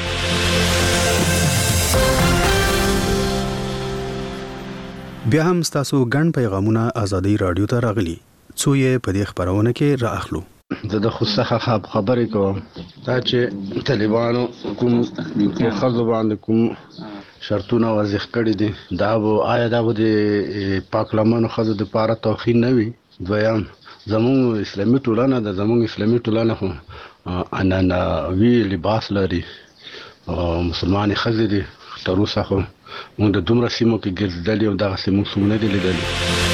S21: بیا هم ستاسو ګڼ پیغامونه ازادۍ راډیو ته راغلي، څو یې په دې خبرونه کې را اخلو.
S5: زه د خو څخه خبرې کوم دا چې طالبانو کوم خلکو باندې کوم شرطونه وضع کړي دي، دا به آیا دا به د پارلمان خلکو د لپاره توخین نه وي؟ دویم زموږ اسلامي ټولنه د زموږ اسلامي ټولنه خو عنعنوي لباس لري او مسلمان ښځې دي. تر اوسه خو موږ د دومره سیمو کې ګرځېدلي او دغسې موږ څوک نه دي لیدلي.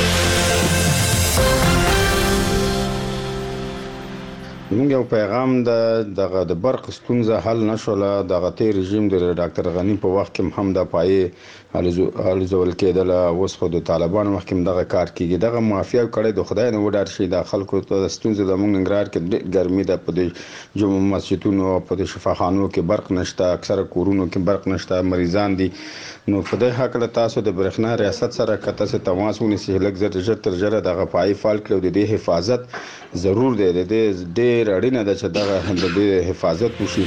S7: موږ یو پیغام د دغه د برق ستونزه حل نشوله، دغه تیر رژیم د ډاکټر غني په وخت کې هم د پایې الزول کېدله، اوس خو د طالبانو وخت کې دغه کار کیږي. دغه مافیا کړی د خدای نه وډار شي، د خلکو ته ستونزه د موږ ننګرهار کې ګرمي ده، په د جمعه مسجدونو او په د شفاخانو کې برق نشته، اکثره کورونو کې برق نشته، مریضان دي. نو په دې حق له تاسو د برېښنا ریاست سره کته څه تماس ونیسئ، لږ زر ژر تر ژره دغه پای فعال کړئ او د دې حفاظت ضرور دی، د دې ډېر اړینه ده چې دغه د دې حفاظت وشي.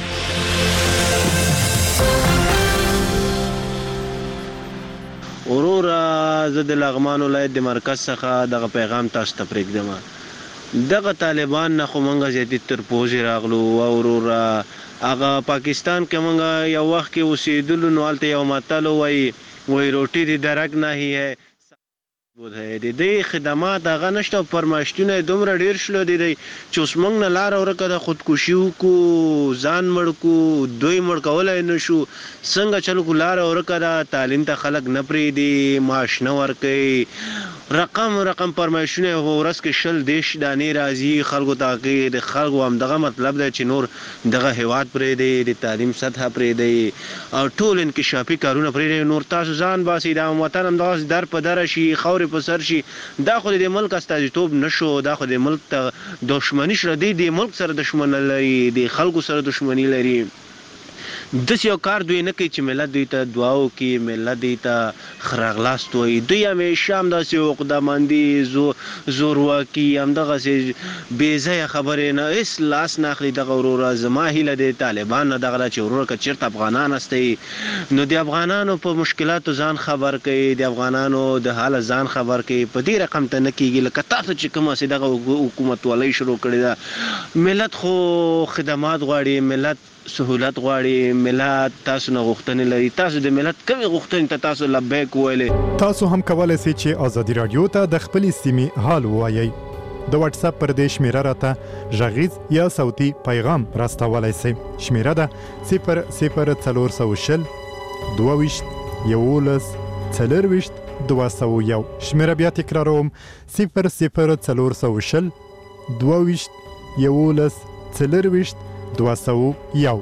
S8: وروره زه د لغمان ولایت د مرکز څخه دغه پیغام تاسو ته پرېږدم. دغه طالبان نه خو موږ زیاتې تر پوځې راغلو او وروره هغه پاکستان کې موږ یو وخت کې اوسېدلو نو هلته یو متل وایي وایي روټي د درک نه هی ہے بود ہے د دې خدمات هغه نشته، فرمایشتونه دومره ډېر شلو دي چې اوس موږ نه لاره ورکه ده، خودکشي وکړو، ځان مړ کړو، دوی مړ کولی نه شو، څنګه چل کړو لاره ورکه ده، تعلیم ته خلک نه پرېږدي، معاش نه ورکوي، رقم رقم فرمایشونه په ورځ کې شل دېرش دانې راځي خلکو ته. هغې د خلکو همدغه مطلب دی چې نور دغه هېواد پرېږدئ، د تعلیم سطحه پرېږدئ او ټول انکشافي کارونه پرېږدئ، نور تاسو ځان باسئ، دا وطن همدغسې در په دره شي، خاورې په سر شي. دا خو د ملک استازیتوب نه شو، دا خو د ملک ته دښمني شوه، دی د ملک سره دښمنه لري، د خلکو سره دښمني لري. داسې یو کار دوی نه کوي چې ملت دوی ته دعا وکړي، ملت دوی ته ښه راغلاست وایي. دوی همیشه همداسې عقدهمندي، زورواکي، همدغسې بېځایه خبرې نه هېڅ لاس نه اخلي. دغه وروره زما هیله د طالبان نه دغه ده چې وروره که چېرته افغانان هستئ نو د افغانانو په مشکلاتو ځان خبر کوي، د افغانانو د حاله ځان خبر کوي. په دې رقم ته نه کېږي لکه تاسو چې کوم هسې دغه حکومتولۍ شروع کړې ده. ملت خو خدمات غواړي، ملت سهولت غواړي، ملت تاسو نه غوښتنې لري، تاسو د ملت کومې غوښتنې ته تاسو لبیک وویلې.
S1: تاسو هم کولی شئ چې ازادي راډیو ته د خپلې سیمې حال ووایئ. د واتس اپ پر دې شمیره راته غږیز یا صوتي پیغام راستولی شئ. شمیره ده صفر صفر څلور سوه شل دوه ویشت یولس څلرویشت دوه سوه یو. شمیره بیا تکراروم: صفر صفر څلور سوه شل دوه ویشت یولس څلرویشت دوه سوه یو.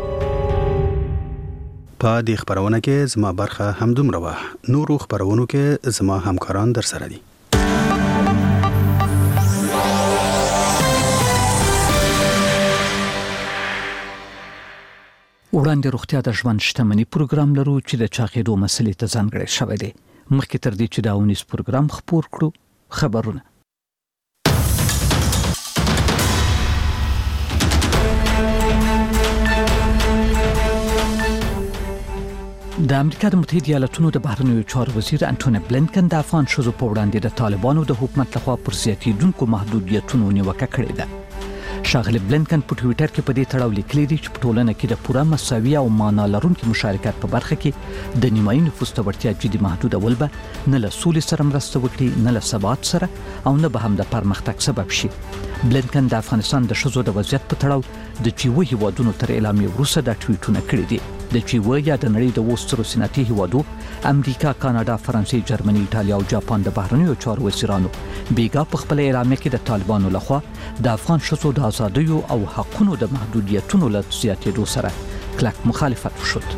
S21: په دې خبرونه کې زما برخه همدومره وه. نورو خبرونو کې زما همکاران در سره دي.
S2: وړاندې روغتیا د ژوند شتمنۍ پروګرام لرو چې د چاغېدو مسلې ته ځانګړی شوی دی. مخکې تر دې چې دا اونیز پروګرام خپور کړو، خبرونه. د امریکا د متحده ایالاتونو د بهرنیو چارو وزیر انټونی بلینکن د افغان ښځو په وړاندې د طالبانو د حکومت لخوا پر زیاتېدونکو محدودیتونو نیوکه کړې ده. ښاغلی بلینکن په ټویټر کې په دې تړاو لیکلي دي چې په ټولنه کې د پوره مساوي او معنا لرونکي مشارکت په برخه کې د نیمایي نفوس ته وړتیا جدي محدودول به نه له سولې سره مرسته وکړي، نه له ثبات سره، او نه به هم د پرمختګ سبب شي. بلینکن د افغانستان د ښځو د وضعیت په تړاو د چیوه هیوادونو تر اعلامیې وروسته دا ټویټونه کړي دي. د چیوه یا د نړۍ د اووه سترو صنعتي هیوادو امریکا، کاناډا، فرانسې، جرمني، ایټالیا او جاپان د بهرنیو چارو وزیرانو بیګا په خپل اعلامیه کې د طالبانو لخوا د افغان ښځو د آزادیو او حقونو د محدودیتونو له زیاتېدو سره کلک مخالفت وشود.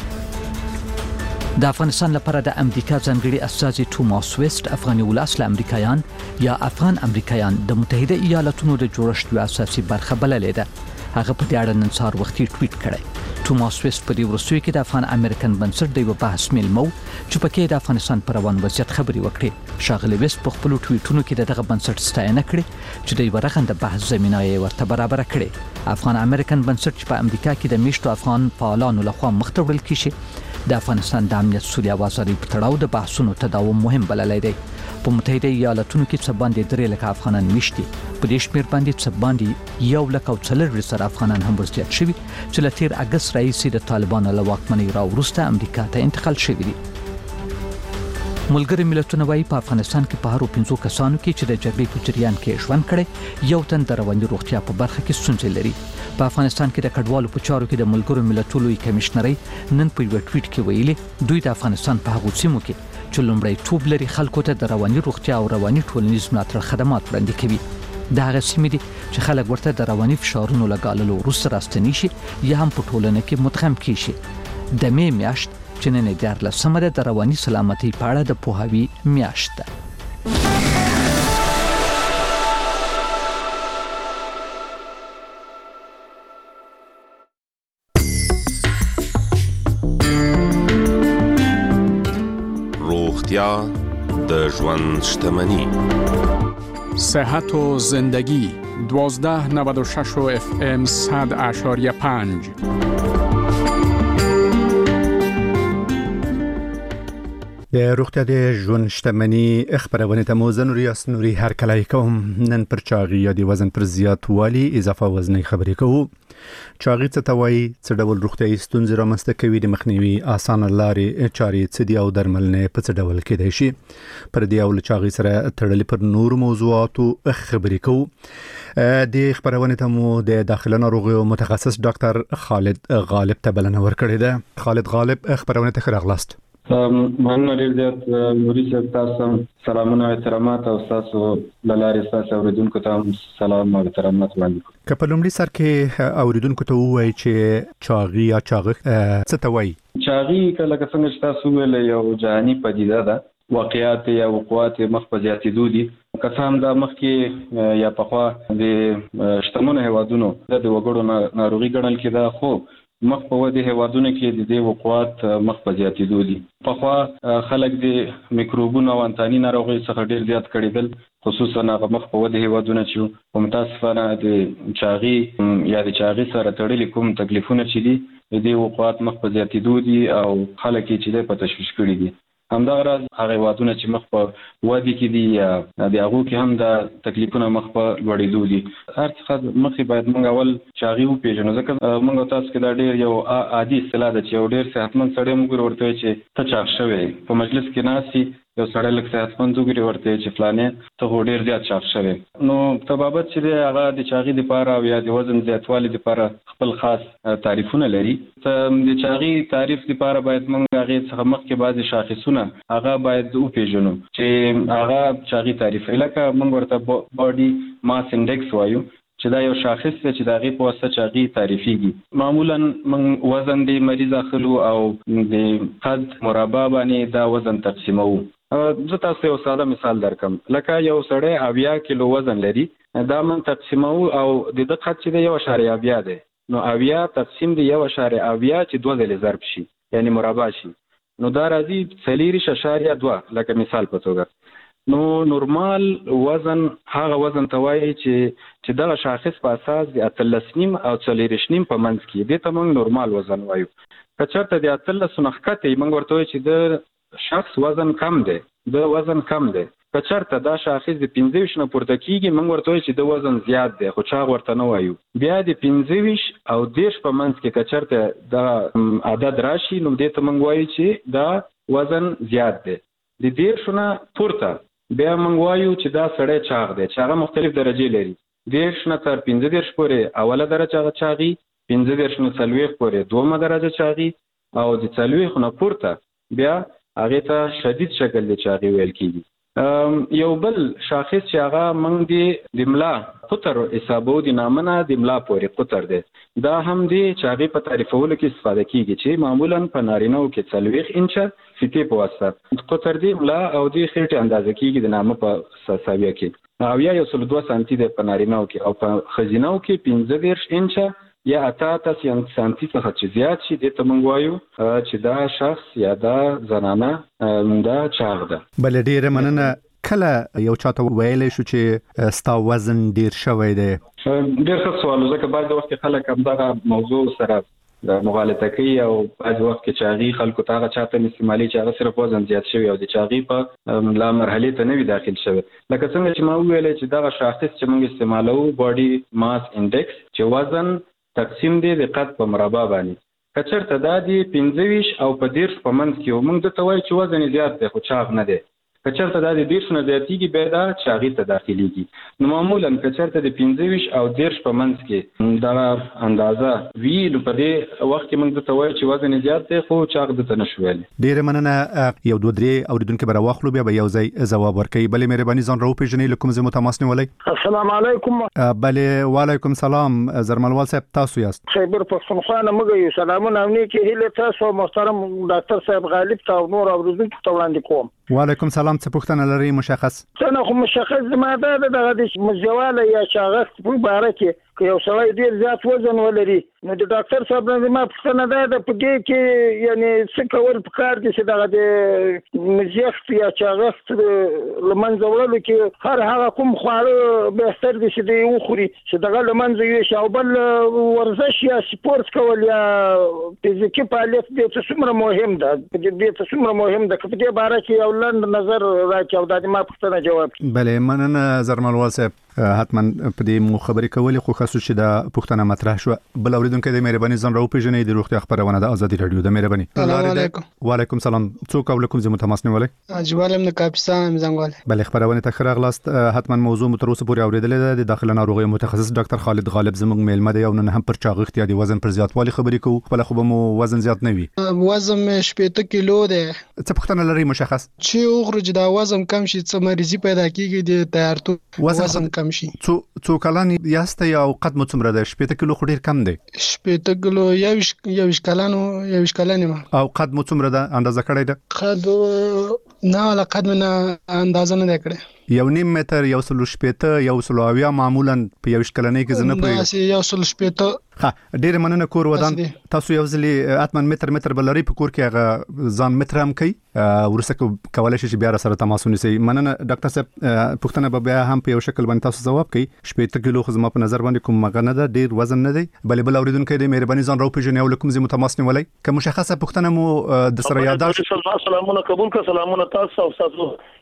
S2: د افغانستان لپاره د امریکا ځانګړي استازي توماس ویسټ افغاني ولس له امریکایان یا افغان امریکایان د متحده ایالاتونو د جوړښت یوه اساسي برخه بللې ده. هغه په دې اړه نن سهار وختي ټویټ کړی. توماس ویسټ په دې وروستیو کې د افغان امریکن بنسټ د یو بحث میلمه و چې پکې د افغانستان پر روان وضعیت خبرې وکړې. ښاغلی ویسټ په خپلو ټویټونو کې د دغه بنسټ ستاینه کړې چې د یوه رغنده بحث زمینه یې ورته برابره کړې. افغان امریکن بنسټ چې په امریکا کې د میشتو افغان فعالانو لخوا مخ ته وړل کیږي، د افغانستان د امنیت، سولې او ازادۍ په تړاو د بحثونو تداوم مهم بللی دی. په متحده ایالاتونو کې څه باندې درې لکه افغانان میشتي، په دې شمېر باندې څه باندې یو لک او څلرویشت زره افغانان هم ورزیات شوي چې له تېر اګست راهیسې د طالبانو له واکمنۍ راوروسته امریکا ته انتقال شوي دي. ملګري ملتونه وايي په افغانستان کې په هرو پنځو کسانو کې چې د جګړې په جریان کې ژوند کړی، یو تن د رواني روغتیا په برخه کې ستونزې لري. په افغانستان کې د کډوالو په چارو کې د ملګرو ملتونو لوی کمیشنرۍ نن په یو ټویټ کې ویلي دوی د افغانستان په هغو سیمو کې چې لومړیتوب لري خلکو ته د رواني روغتیا او رواني ټولنیز ملاتړ خدمات وړاندې کوي. د هغه سیمې دي چې خلک ورته د رواني فشارونو له ګاللو وروسته راستنې شي یا هم په ټولنه کې مدغم کیشي. د مې میاشت چې نن یې دیارلسمه ده د رواني سلامتۍ په اړه د پوهاوي میاشت ده.
S3: روغتیا د ژوند شتمني.
S9: صحت و زندگی دوازده نود و شش و اف ام صد اشاریه پنج.
S21: د روغتیا د ژوند شتمني خبرونه ته موزه نوریاس نوري هر کله کوم. نن پر چاغي یا د وزن پر زیاتوالي اضافه وزن خبرې کوو. چاغي څه ته وایي، څه ډول روغتیايي ستونزې رامنځته کوي، د مخنیوي اسانه لارې چارې څه دي او درملنې په څه ډول کېدای شي. پر دې او له چاغي سره تړلې پر نور موضوعاتو خبرې کوو. د خبرونه ته مو د داخله ناروغیو متخصص ډاکټر خالد غالب ته بلنه ورکړې ده. خالد غالب خبرونه ته راغلاست.
S10: مننه ډیر زیات نوري صاحب، تاسو سلامونه او احترامات او تاسو لارې تاسو اوریدونکو ته سلام او احترامات وړاندې کوم.
S21: که په لومړي سر کې اوریدونکو ته وایي چې چاغي یا چاغښت څه ته وایي؟
S10: چاغي کله څنګه چې تاسو ویل یو جهاني پدیده ده، واقعیات یا وقوعات مخ په زیاتېدو دي. قسم دا مخ کې یا پخوا د شتمنو هیوادونو د وګړو ناروغي ګڼل کېده، خو مخ په ودې هیوادونو کې د دې وقوعات مخ په زیاتېدو دي. پخوا خلک د میکروبونو او انتاني ناروغۍ څخه ډیر زیات کړېدل، خصوصا هغه مخ په ودې هیوادونه چې په متاسفانه د چاغي یا د چاغي سره تړلي کوم تکلیفونه چې دي د دې وقوعات مخ په زیاتېدو دي او خلک چې د په تشویش کړي دي. همدغه راز هغه هیوادونه چې مخ په ودې کې دي یا د هغو کې هم د تکلیفونه مخ په لوړېدو دي. هر څه مخکې باید موږ اول چاغي وپېژنو، ځکه موږ تاسو کې دا ډېر یو عادي اصطلاح ده چې یو ډېر صحتمند سړی موږ ورته وایي چې ته چاغ شوی. په مجلس کې ناستې یو سړی لکه صحتمند وګوري ورته چې فلانې ته خو ډېر زیات چاق شوی. نو طبابت چې دی هغه د چاغي دپاره او یا د وزن زیاتوالي دپاره خپل خاص تعریفونه لري. د چاغي تعریف دپاره باید موږ هغې څخه مخکې بعضې شاخصونه هغه باید وپېژنو چې هغه چاغي تعریف لکه موږ ورته باډي ماس انډیکس وایو چې دا یو شاخص دی چې د هغې په واسطه چاغي تعریفېږي. معمولا موږ وزن د مریض اخلو او د قد مربع باندې دا وزن تقسیموو. زه تاسو یو ساده مثال درکم. لکه یو سړی اویا کیلو وزن لري، دا موږ تقسیموو او د ده قد چې دی یو اشاریه اویا دی، نو اویا تقسیم د یو اشاریه اویا چې دوه ځلې ضرب شي یعنی مربع شي، نو دا راځي څلېرویشت اشاریه دوه لکه مثال په توګه. نو نورمال وزن هغه وزن ته وایي چې چې دغه شاخص په اساس د اتلس نیم او څلېرویشت نیم په منځ کې دې ته موږ نورمال وزن وایو. که چېرته د اتلسو نه ښکته موږ ورته وایو چې د شخص وزن کم دی، د وزن کم دی. که چېرته دا شاخص د پنځه ویشت نه پورته کېږي موږ ورته وایو چې د وزن زیات دی خو چاغ ورته نه وایو. بیا د پنځه ویشت او دېرش په منځ کې که چېرته دا عدد راشي نو دې ته موږ وایو چې دا وزن زیات دی. د دېرشو نه پورته بیا موږ وایو چې دا سړی چاغ دی چې هغه مختلف درجې لري. دېرش نه تر پنځه دېرش پورې اوله درجه هغه چاغي، پنځه دېرش نه څلوېښت پورې دومه درجه چاغي، او د څلوېښت نه پورته بیا هغې ته شدید شکل د چاغي ویل کېږي. یو بل شاخص چې هغه موږ د ملا قطر حسابو د نامه نه د ملا پورې قطر دی، دا هم د چاغي په تعریفولو کې استفاده کېږي چې معمولا په نارینهو کې څلوېښت انچه فیتې په واسطه قطر دی ملا او د خېټې اندازه کېږي د نامه په ساویه کې، او یا یو سل دوه سانتي دی په نارینهو کې، او په ښځینهو کې پنځه دېرش انچه یا اته اته سانتي څخه چې زیات شي دې ته موږ وایو چې دا شخص یا دا زنانه دا چاغ ده.
S21: بله ډېره مننه. کله یو چاته ویلی شو چې ستا وزن ډېر شوی دی؟
S10: ډېر ښه سوال، ځکه بعضې وخت کې خلک همدغه موضوع سره د مغالطه کوي او بعضې وخت کې چاغي خلکو ته هغه چاته استعمالي چې هغه صرف وزن زیات شوی او د چاغي په لا مرحلې ته نه وي داخل شوی. لکه څنګه چې ما وویلی چې دغه شاخص چې موږ استعمالوو باډي ماس انډیکس چې وزن تقسیم دی د قد په مربع باندې، که چېرته دا د پنځه ویشت او په دېرش په منځ کې و موږ دته وایو چې وزن زیات دی خو چاغ نه دی. که چېرته دا د دېرش نه زیاتېږي بیا دا چاغي ته داخلېږي. نو معمولا که چېرته د پنځه ویشت او دېرش په منځ کې دغه اندازه وي نو په دې وخت کې موږ دته وایو چې وزن یې زیات دی خو چاغ دته نه شو ویلی.
S21: ډېره مننه. یو دوه درې اورېدونکي به راواخلو بیا به یو ځای ځواب ورکوي. بلې مهرباني ځان راوپېژنئ، له کوم ځای مو تماس نیولی؟
S24: السلام علیکم.
S21: بلې وعلیکم سلام. زرملوال صاحب تاسو یاست؟
S24: خیبر پښتونخوا نه موږ یو. سلامونه او نیکې هیلې تاسو محترم ډاکټر صاحب غالب ته او نور اورېدونکو ته وړاندې کوم.
S21: وعلیکم سلام. څه پوښتنه لرئ مشخص؟
S24: څه خو مشخص زما دا د دغه د مزدواله یا چاغښت په باره کې که یو سړی ډېر زیات وزن ولري نو د ډاکټر صاحب نه زما پوښتنه دا ده په دې کې یعنې څه کول پکار دي چې دغه د مزیښت یا چاغښت له منځه وړلو کې هر هغه کوم خواړه بهتر دي چې دی وخوري چې دغه له منځه یوسي، او بل ورزش یا سپورت کول یا فزیکي فعالیت دې ته څومره مهم ده دې ته څومره مهم ده که په دې باره کې یو لنډ نظر راکړي او دا د ما پوښتنه جواب کړي.
S21: بلې مننه زرملوال صاحب. حتما په دې مو خبرې کولې خو خاصو چې دا پوښتنه مطرح شوه. بل اورېدونکی د مهرباني ځان راوپېژنئ. د روغتیا خپرونه د ازادي راډیو د مهرباني.
S4: السلام علیکم.
S21: وعلیکم سلام. څوک او له کوم ځای مو تماس نیولی؟
S4: جوال ام د کاپیسان ام زنګواله.
S21: بلې خپرونې ته ښه راغلاست. حتما موضوع مو تر اوسه پورې اورېدلې ده. د داخله ناروغیو متخصص ډاکټر خالد غالب زموږ میلمه دی او نن هم پر چاغښت یا د وزن پر زیاتوالي خبرې کوو. خپله خو به مو وزن زیات نه وي؟
S4: وزن مې شپېته کیلو دی.
S21: څه پوښتنه لرئ مشخص؟
S4: چې وخورو چې دا وزن کم شي څه مریضي پیدا کېږي د تیارتوب وزن کم شي.
S21: څو کلان یاست او قد مو څومره ده؟ شپېته کیلو خو ډېر کم دی.
S4: شپېته کیلو یوویشت کلن یوویشت کلن یم.
S21: او قد مو څومره ده اندازه کړی ده؟
S4: قد نه ولا قد مې نه اندازه نه ده کړې.
S21: یو نیم متر، یو سل شپېته، یو سل اویا معمولا په یوویشت کلنۍ کې زه نه پوهېږم.
S4: یو سل شپېته.
S21: ښه ډېره مننه. کور ودان تاسو یو ځلې اتمن متر متر به لرئ په کور کې هغه ځان متر هم کوي وروسته کولی شي چې بیا را سره تماس ونیسئ. مننه ډاکټر صاحب. پوښتنه به بیا هم په یو شکل باندې تاسو ځواب کوي. شپېته کیلو خو زما په نظر باندې کوم هغه نه ده، ډېر وزن نه دی. بلې بل اورېدونکی دی مهرباني ځان راوپېژنئ او له کوم ځای مو تماس نیولی. که مشخصه پوښتنه مو د سره یادداشت.
S24: سلامونه قبول کړه. سلامونه تاسو او تاسو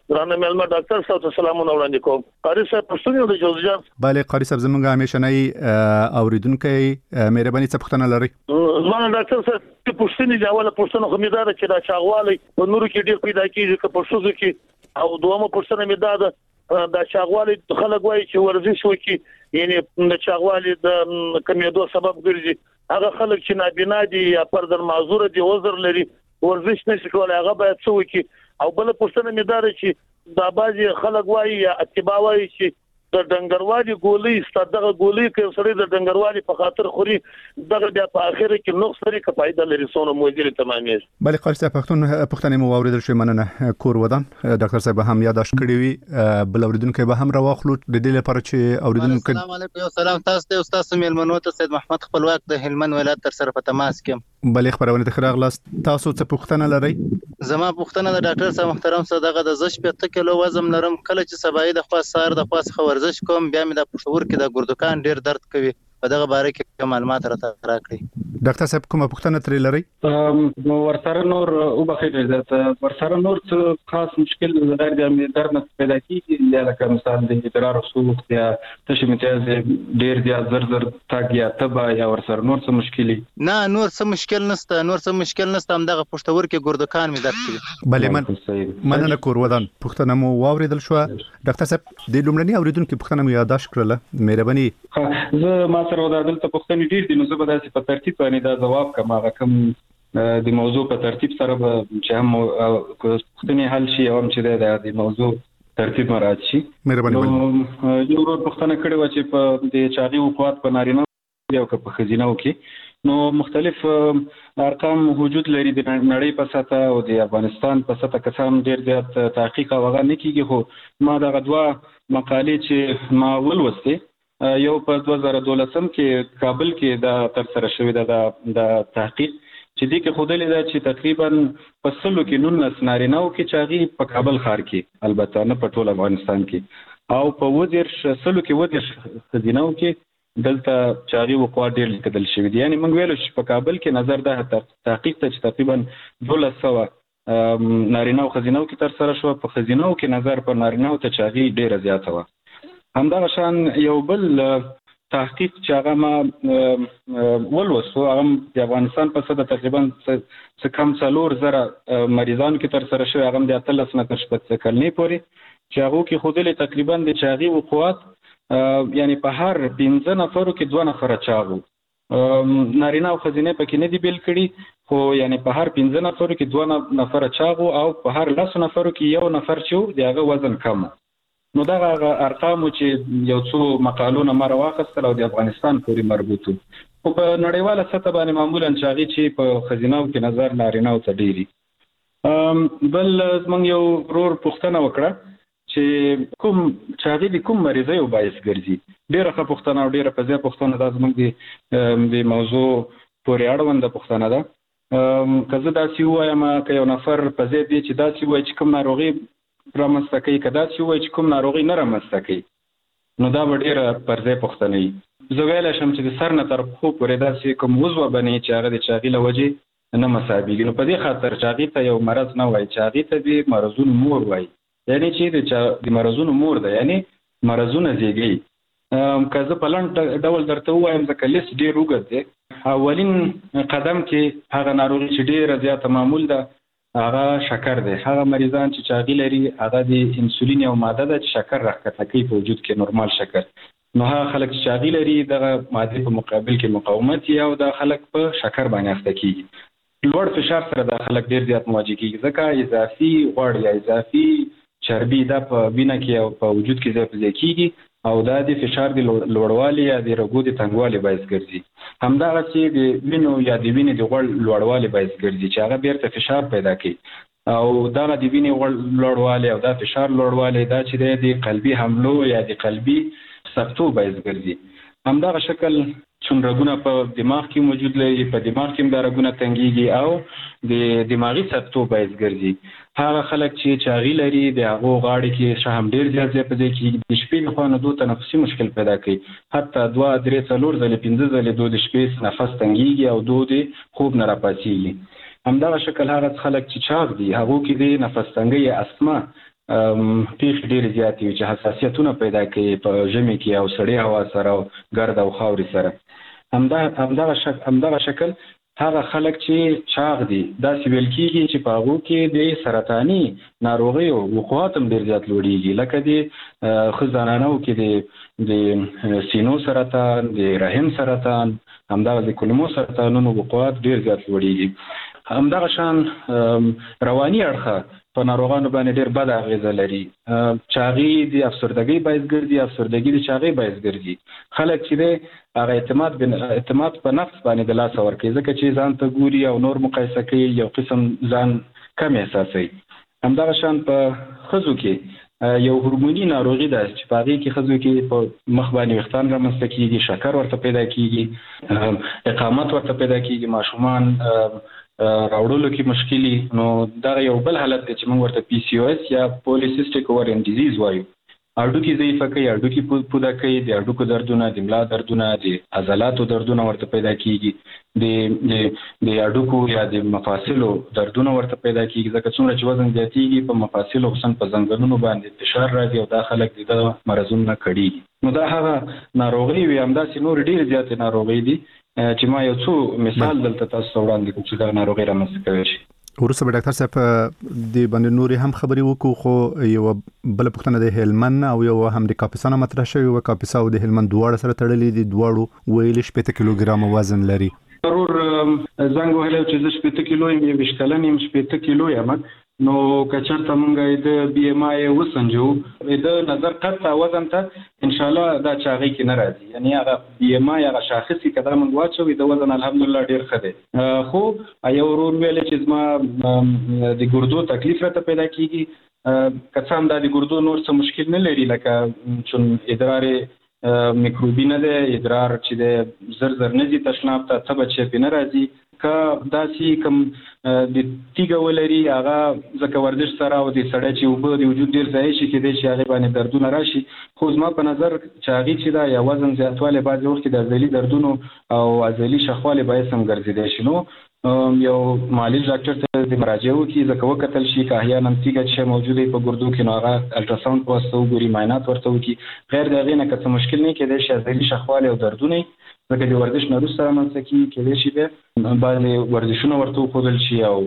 S11: درانه ملما ډاکټر صاحب ته سلامونه وړاندې کوم. قاری صاحب پښتون یو د جوزجان.
S21: بله قاری صاحب زمونږ همیشنۍ اوریدونکي مهرباني څه پوښتنه لري؟
S11: زما ډاکټر صاحب پښتني دی اوله پښتنه خو مې دا چې دا چاغوالی په نورو کې ډېر پیدا کیږي که په ښځو کې او دومره پښتنه مې دا ده دا چاغوالی خلک وایي چې ورزش وکړي یعنی د چاغوالی د کمیدو سبب ګرځي. هغه خلک چې نابینا دي یا پردن معذور دي عذر لري ورزش نشي کولای هغه باید څه وکړي. او بل پښتنه مې دا چې دا بازي خلک وایي یا اتباع وایي چې د ډنګروالي ګولۍ ستدغه ګولۍ کې سړی د ډنګروالي په خاطر خوري دغه بیا په اخر کې نقص لري که فائدہ لري سونه موجوده تمامه.
S21: بله قاری صاحب پښتون پښتنې مو اوریدل شوی مننه کور ودان ډاکټر صاحب هم یاداش کړی وي بل اوریدونکو به هم راوخلو د دې لپاره چې اوریدونکو.
S12: السلام علیکم. سلام تاسو ته استاد میلمنو ته سید محمد خپلواک د هلمند ولایت تر سره په تماس کې.
S21: بلې خبرونه ته خراغلاست تاسو څه پوښتنه لرئ؟
S12: زما پوښتنه د ډاکټر صاحب محترم سره دغه د زش په کیلو وزن لرم کله چې سبای د خوا سار د خوا څخه ورزش کوم بیا مې د پښور کې د ګردکان ډیر درد کوي په دغه باره کې معلومات راته راکړئ.
S21: ډاکټر صاحب کومه پوښتنه ترې لرئ؟
S10: نو ورسره نور او بخیر ده ورسره نور څه خاص مشکل غیر د درد نه پیدا کیږي یا لکه مثال د ادرار سوخت یا تشمیتاز ډیر زیات زر زر تاګ یا تبا یا ورسره نور څه مشکلي؟
S12: نه نور څه مشکل نشته نور څه مشکل نشته هم دغه پښتور کې ګردکان مې درد کوي.
S21: بلې من مننه کور ودان پوښتنه مو واوریدل شو. ډاکټر صاحب د لومړني اوریدونکو پوښتنه مو یاداش کړله مهرباني.
S10: زه ما سره دا دلته پوښتنې ډیر دي نو زه به داسې په ترتیب باندې دا جواب کوم هغه کوم د موضوع په ترتیب سره به چې هم پوښتنې حل شي او هم چې د موضوع ترتیب مراعات شي.
S21: مهرباني
S10: وکړئ. یو ورو پوښتنه کړې و چې په د چاغي وقوات په نارینه او که په ښځینه کې نو مختلف ارقام وجود لري د نړۍ په سطح او د افغانستان په سطح کې هم ډیر زیات تحقیق او غا نه کیږي خو ما دا غدوا مقالې چې ما ولوستې یو په دوه زره دولسم کې کابل کې دا تر سره شوې ده د تحقیق چې دې کې خودلې ده چې تقریبا په سلو کې نولس نارینه او کې چاغي په کابل ښار کې البته نه په ټول افغانستان کې او په وزیر سلو کې وزیر خزینه او کې دلته چاغي وقوع ډیر لیکل شوی دی. یعنی موږ ویلو چې په کابل کې نظر ده تحقیق ته چې تقریبا دولس سوه نارینه او خزینه کې تر سره شو په خزینه کې نظر پر نارینه او ته چاغي ډیر زیاته و. همدغه شان یو بل تحقیق چې هغه ما ولوسو هغه د افغانستان په سطح تقریبا څه کم څلور زره مریضان کې تر سره شوی هغه د اتلس نه تر شپږ کلنې پورې چې هغه کې خودلې تقریبا د چاغي وقوعات یعنی په هر پنځه نفرو کې دوه نفر چاغو نارینه او خزینه پکې نه دی بیل کړي خو یعنی په هر پنځه نفرو کې دوه نفر چاغو او په هر لس نفرو کې یو نفر چې دی هغه وزن کم. نو دا ارقام چې یو څو مقالونه مر واخستل او د افغانستان پورې مربوط او په نړیواله سطح باندې معمولا چاغي چې په خزینه کې نظر نارینه او تډيري. بل زمونږ یو ورور پوښتنه وکړه چې کوم چاغي د کوم مریضي او باعث ګرځي. ډیره ښه پوښتنه او ډیره په ځای پوښتنه ده زموږ د د موضوع پورې اړوند پوښتنه ده. که زه داسې ووایم که یو نفر په ځای دی چې داسې وایي چې کوم ناروغي رامنځته کوي که داسې وایي چې کوم ناروغي نه رامنځته کوي نو دا به ډیره پر ځای پوښتنه وي. زه ویلی شم چې د سر نه تر پښو پورې داسې کوم عضوه بني چې هغه د چاغي له وجې نه مسابېږي. نو په دې خاطر چاغي ته یو مرض نه وایي چاغي ته د مرضونو مور وایي یعنی چې د مرضونو مور ده یعنی مرضونه زیږي. که زه په لنډ ډول درته ووایم ځکه لیست ډېر اوږد دی. اولین قدم کې هغه ناروغي چې ډېره زیاته معمول ده هغه شکر دی. هغه مریضان چې چاغي لري هغه د انسولین یو ماده ده چې شکر راښکته کوي په وجود کې نورمال شکر. نو هغه خلک چې چاغي لري دغه مادې په مقابل کې مقاومت یا او دا خلک په شکر باندې اخته کیږي. لوړ فشار سره دا خلک ډېر زیات مواجه کیږي ځکه اضافي غوړ یا اضافي چربي دا په وینه کې او په وجود کې ځای په ځای کیږي او دا د فشار د لوړوالي یا د رګو د تنګوالي باعث ګرځي. همدغسې د وینو یا د وینې د غوړ لوړوالي باعث ګرځي چې هغه بیرته فشار پیدا کوي او دغه د وینې غوړ لوړوالی او دا فشار لوړوالی دا چې دی د قلبي حملو یا د قلبي سکتو باعث ګرځي. همدغه شکل چون رګونه په دماغ کې موجود لري په دماغ کې هم دا رګونه تنګېږي او د دماغي سکتو باعث ګرځي. هغه خلک چې چاغي لري د هغو غاړې کې شهم ډېر زیات ځای په ځای کېږي. د شپې لخوا نه دو تنفسي مشکل پیدا کوي حتی دوه درې څلور ځلې پنځه ځلې دو د شپې نفس تنګېږي او دو د خوب نه راپاڅېږي. همدغه شکل هغه خلک چې چاغ دي هغو کې د نفس تنګۍ یا اسما پیښې ډېرې زیاتې وي چې حساسیتونه پیدا کوي په ژمي کې او سړې هوا سره او ګرد او خاورې سره. همدا همدغه شک همدغه شکل هغه خلک چې چاغ دي داسې ویل کېږي چې په هغو کې د سرطاني ناروغیو وقوعات هم ډېر زیات لوړېږي، لکه د ښه زنانو کې د سینو سرطان، د رحم سرطان، همدغه د کولمو سرطانونو وقوعات ډېر زیات لوړېږي. همدغه شان رواني اړخه په ناروغانو باندې ډېر بد اغېزه لري. چاغي د افسردګۍ باعث ګرځي، افسردګي د چاغۍ باعث ګرځي. خلک چې دی هغه اعتماد اعتماد په نفس باندې د لاسه ورکوي، ځکه چې ځان ته ګوري او نور مقایسه کوي، یو قسم ځان کم احساسوي. همدغه شان په ښځو کې یو هورموني ناروغي ده چې په هغې کې ښځو کې په مخ باندې ویښتان رامنځته کېږي، شکر ورته پیدا کېږي، اقامت ورته پیدا کېږي، ماشومان راوړلو کې مشکلي. نو دغه یو بل حالت دی چې موږ ورته پی سی او اس یا پولیسیسټیک اوورین ډیزیز وایو. هډوکي ضعیفه کوي، هډوکي پوده کوي، د هډوکو دردونه، د ملا دردونه، د عضلاتو دردونه ورته پیدا کېږي، د د هډوکو یا د مفاصلو دردونه ورته پیدا کېږي، ځکه څومره چې وزن زیاتېږي په مفاصلو خصوصا په زنګنونو باندې فشار راځي او دا خلک د دغه مرضونو نه کړېږي. نو دا هغه ناروغۍ وي. همداسې نور ډېرې زیاتې ناروغۍ دي چې ما یو څو مثال دلته تاسو ته وړاندې کړم چې دا ناروغۍ رامنځته کولی شي.
S21: وروسته به ډاکټر صاحب د باندې نورې هم خبرې وکړو، خو یو بل پوښتنه د هلمند او یو هم د کاپیسا نه مطرح شوې وه. کاپیسا او د هلمند دواړه سره تړلي دي، دواړو ویلي شپېته کیلوګرامه وزن لري. ضرور
S10: زنګ وهلی چې زه شپېته کیلو یم، یویشت کلن یم، شپېته کیلو یم. نو که چېرته موږ د بي ام آی وسنجو، د نظر قطع وزن ته انشاءالله دا چاغۍ کې نه راځي. یعنې هغه بي ام آی هغه شاخص که دا موږ واچوي د وزن الحمدلله ډېر ښه دی. خو یو ورور ویلی چې زما د ګردو تکلیف راته پیدا کېږي. که څه هم دا د ګردو نور څه مشکل نه لري، لکه چون ادرار میکروبي نه دی، ادرار چې دی زر زر نه ځي تشناب ته، تبه چې پې نه راځي. که داسې کوم د تیږه ولري هغه ځکه ورزش سره او د سړی چې اوبه د وجود ډېر ضایع شي کېدای شي هغې باندې دردونه راشي. خو زما په نظر چاغي چې ده یا وزن زیاتوالی بعضې وخت کې د عضلي دردونو او عضلي شخوالي باعث هم ګرځېدی شي. نو یو معالج ډاکټر ته د مراجعه وکړي، ځکه وکتل شي که احیانا تیږه چې موجوده په ګردو کې نو هغه الټراساوند په واسطه وګوري، معاینات ورته وکړي. غیر د هغې نه که څه مشکل نه کېدای شي عضلي شخوالی او دردونه ځکه د ورزش نه وروسته رامنځته کېږي، کېدای شي بیا بعضې ورزشونه ورته وښودل شي او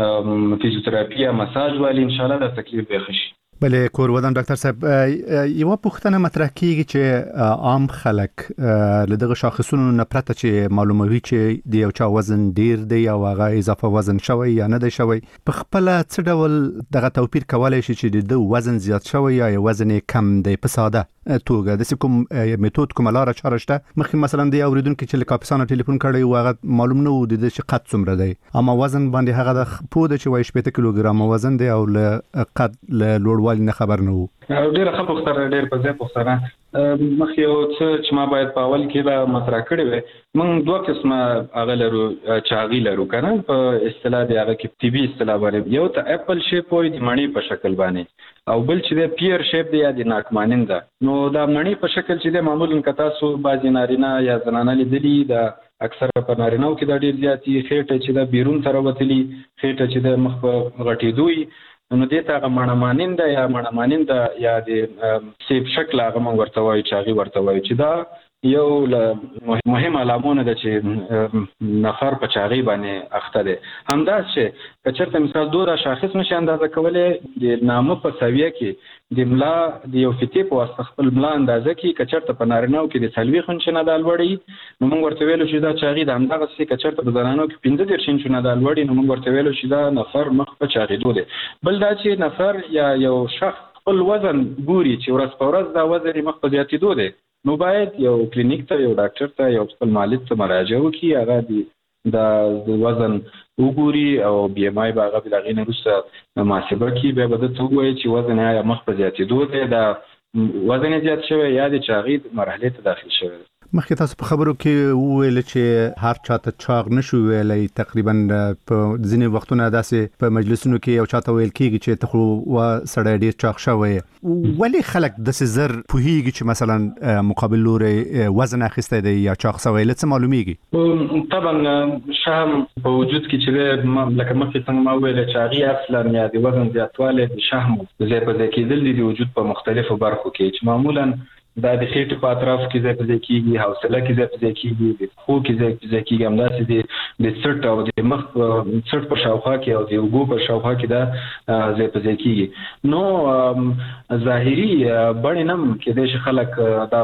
S10: فزیوتراپي یا مساج والي انشاءالله دا تکلیف به ښه شي.
S21: بله کور ودان ډاکټر صاحب، یوه پوښتنه مطرح کېږي چې عام خلک له دغه شاخصونو نه پرته چې معلوموي چې د یو چا وزن ډیر دی او هغه اضافه وزن شوی یا نه دی شوی، په خپله څه ډول دغه توپیر کولی شي چې د وزن زیات شوی یا وزن کم دی په ساده توګه؟ داسې کوم میتود کومه لاره چاره شته؟ مخکې مثلا د اورېدونکي چې له کاپیسا نه ټلیفون کړی و هغه معلوم نه و د ده چې قد څومره دی، اما وزن باندې هغه د پوه ده چې وایي شپېته کیلوګرامه وزن دی او له قد له لوړوالي نه خبر نه و.
S10: ډېره ښه پوښتنه، ډېر په ځای پوښتنه. مخکې یو څه چې ما باید په اول کې دا مطرح کړی وی، موږ دوه قسمه هغه لرو، چاغي لرو که نه په اصطلاح د هغه کې طبي اصطلاح باندې. یو ته اپل شیپ وایي د مڼې په شکل باندې، او بل چې دی پیر شیپ دی یا د ناک ماننده. نو دا مڼې په شکل چې دی معمولا که تاسو بعضې نارینه یا زنانه لیدلي، دا اکثره په نارینهو کې دا ډېر زیات وي. خېټه چې ده بیرون ته راوتلي، خېټه چې ده مخ په غټېدو وي، نو دې ته هغه مڼه ماننده یا مڼه ماننده یا د سیب شکل هغه موږ ورته وایو، چاغي ورته وایو، چې دا یو له مهم علامونه ده چې نفر په چاغي باندې اخته دی. همداسې چې که چېرته مثال دو دا شاخص نشي اندازه کولی، د نامه په سویه کې د ملا د یو فتې په واسطه خپل ملا اندازه کړي. که چېرته په نارینهو کې د څلوېښت انچه نه دا لوړ نو موږ ورته ویلو چې دا چاغي ده. همدغسې که چېرته په زنانو کې پنځه دېرش انچه نه دا لوړ نو موږ ورته ویلو چې دا نفر مخ په چاغېدو دی. بل دا چې نفر یا یو شخص خپل وزن ګوري چې ورځ په ورځ دا وزن یې مخ په زیاتېدو دی، نو باید یو کلینیک ته، یو ډاکټر ته، یو خپل معالج ته مراجعه وکړي، هغه د وزن وګوري او بي ام آی به هغه د هغې نه وروسته محاسبه کړي. بیا به ده ته ووایي چې وزن یې مخ په زیاتېدو دی، دا وزن یې زیات شوی یا د چاغي مرحلې ته داخل شوی دی.
S21: مخکې تاسو په خبرو کې وویل چې هر چاته چاغ نشو ویلای، تقریبا په ځینې وختونه داسې په مجلسونو کې یو چاته ویل کېږي چې ته خو وا سړی ډېر چاغ شوی. ولې خلک داسې زر پوهیږي چې مثلا مقابل لوري وزن اخیستی دی یا چاغ شوی؟ لڅ معلومیږي
S10: طبعا شهم په وجود کې چې لکه مخکې څنګه ما ویل چې هغه اصلا یا د وزن زیاتوالی د شهم زی په ځای کېدل دي د وجود په مختلفو برخو کې چې معمولا دا د خېټې په اطراف کې ځای په ځای کېږي، حوصله کې ځای په ځای کېږي، د پښو کې ځای په ځای کېږي، همداسې د د سټ او د مخ سټ په شاوخوا کې او د اوږو په شاوخوا کې دا ځای په ځای کېږي. نو ظاهري بڼې نه هم کېدای شي خلک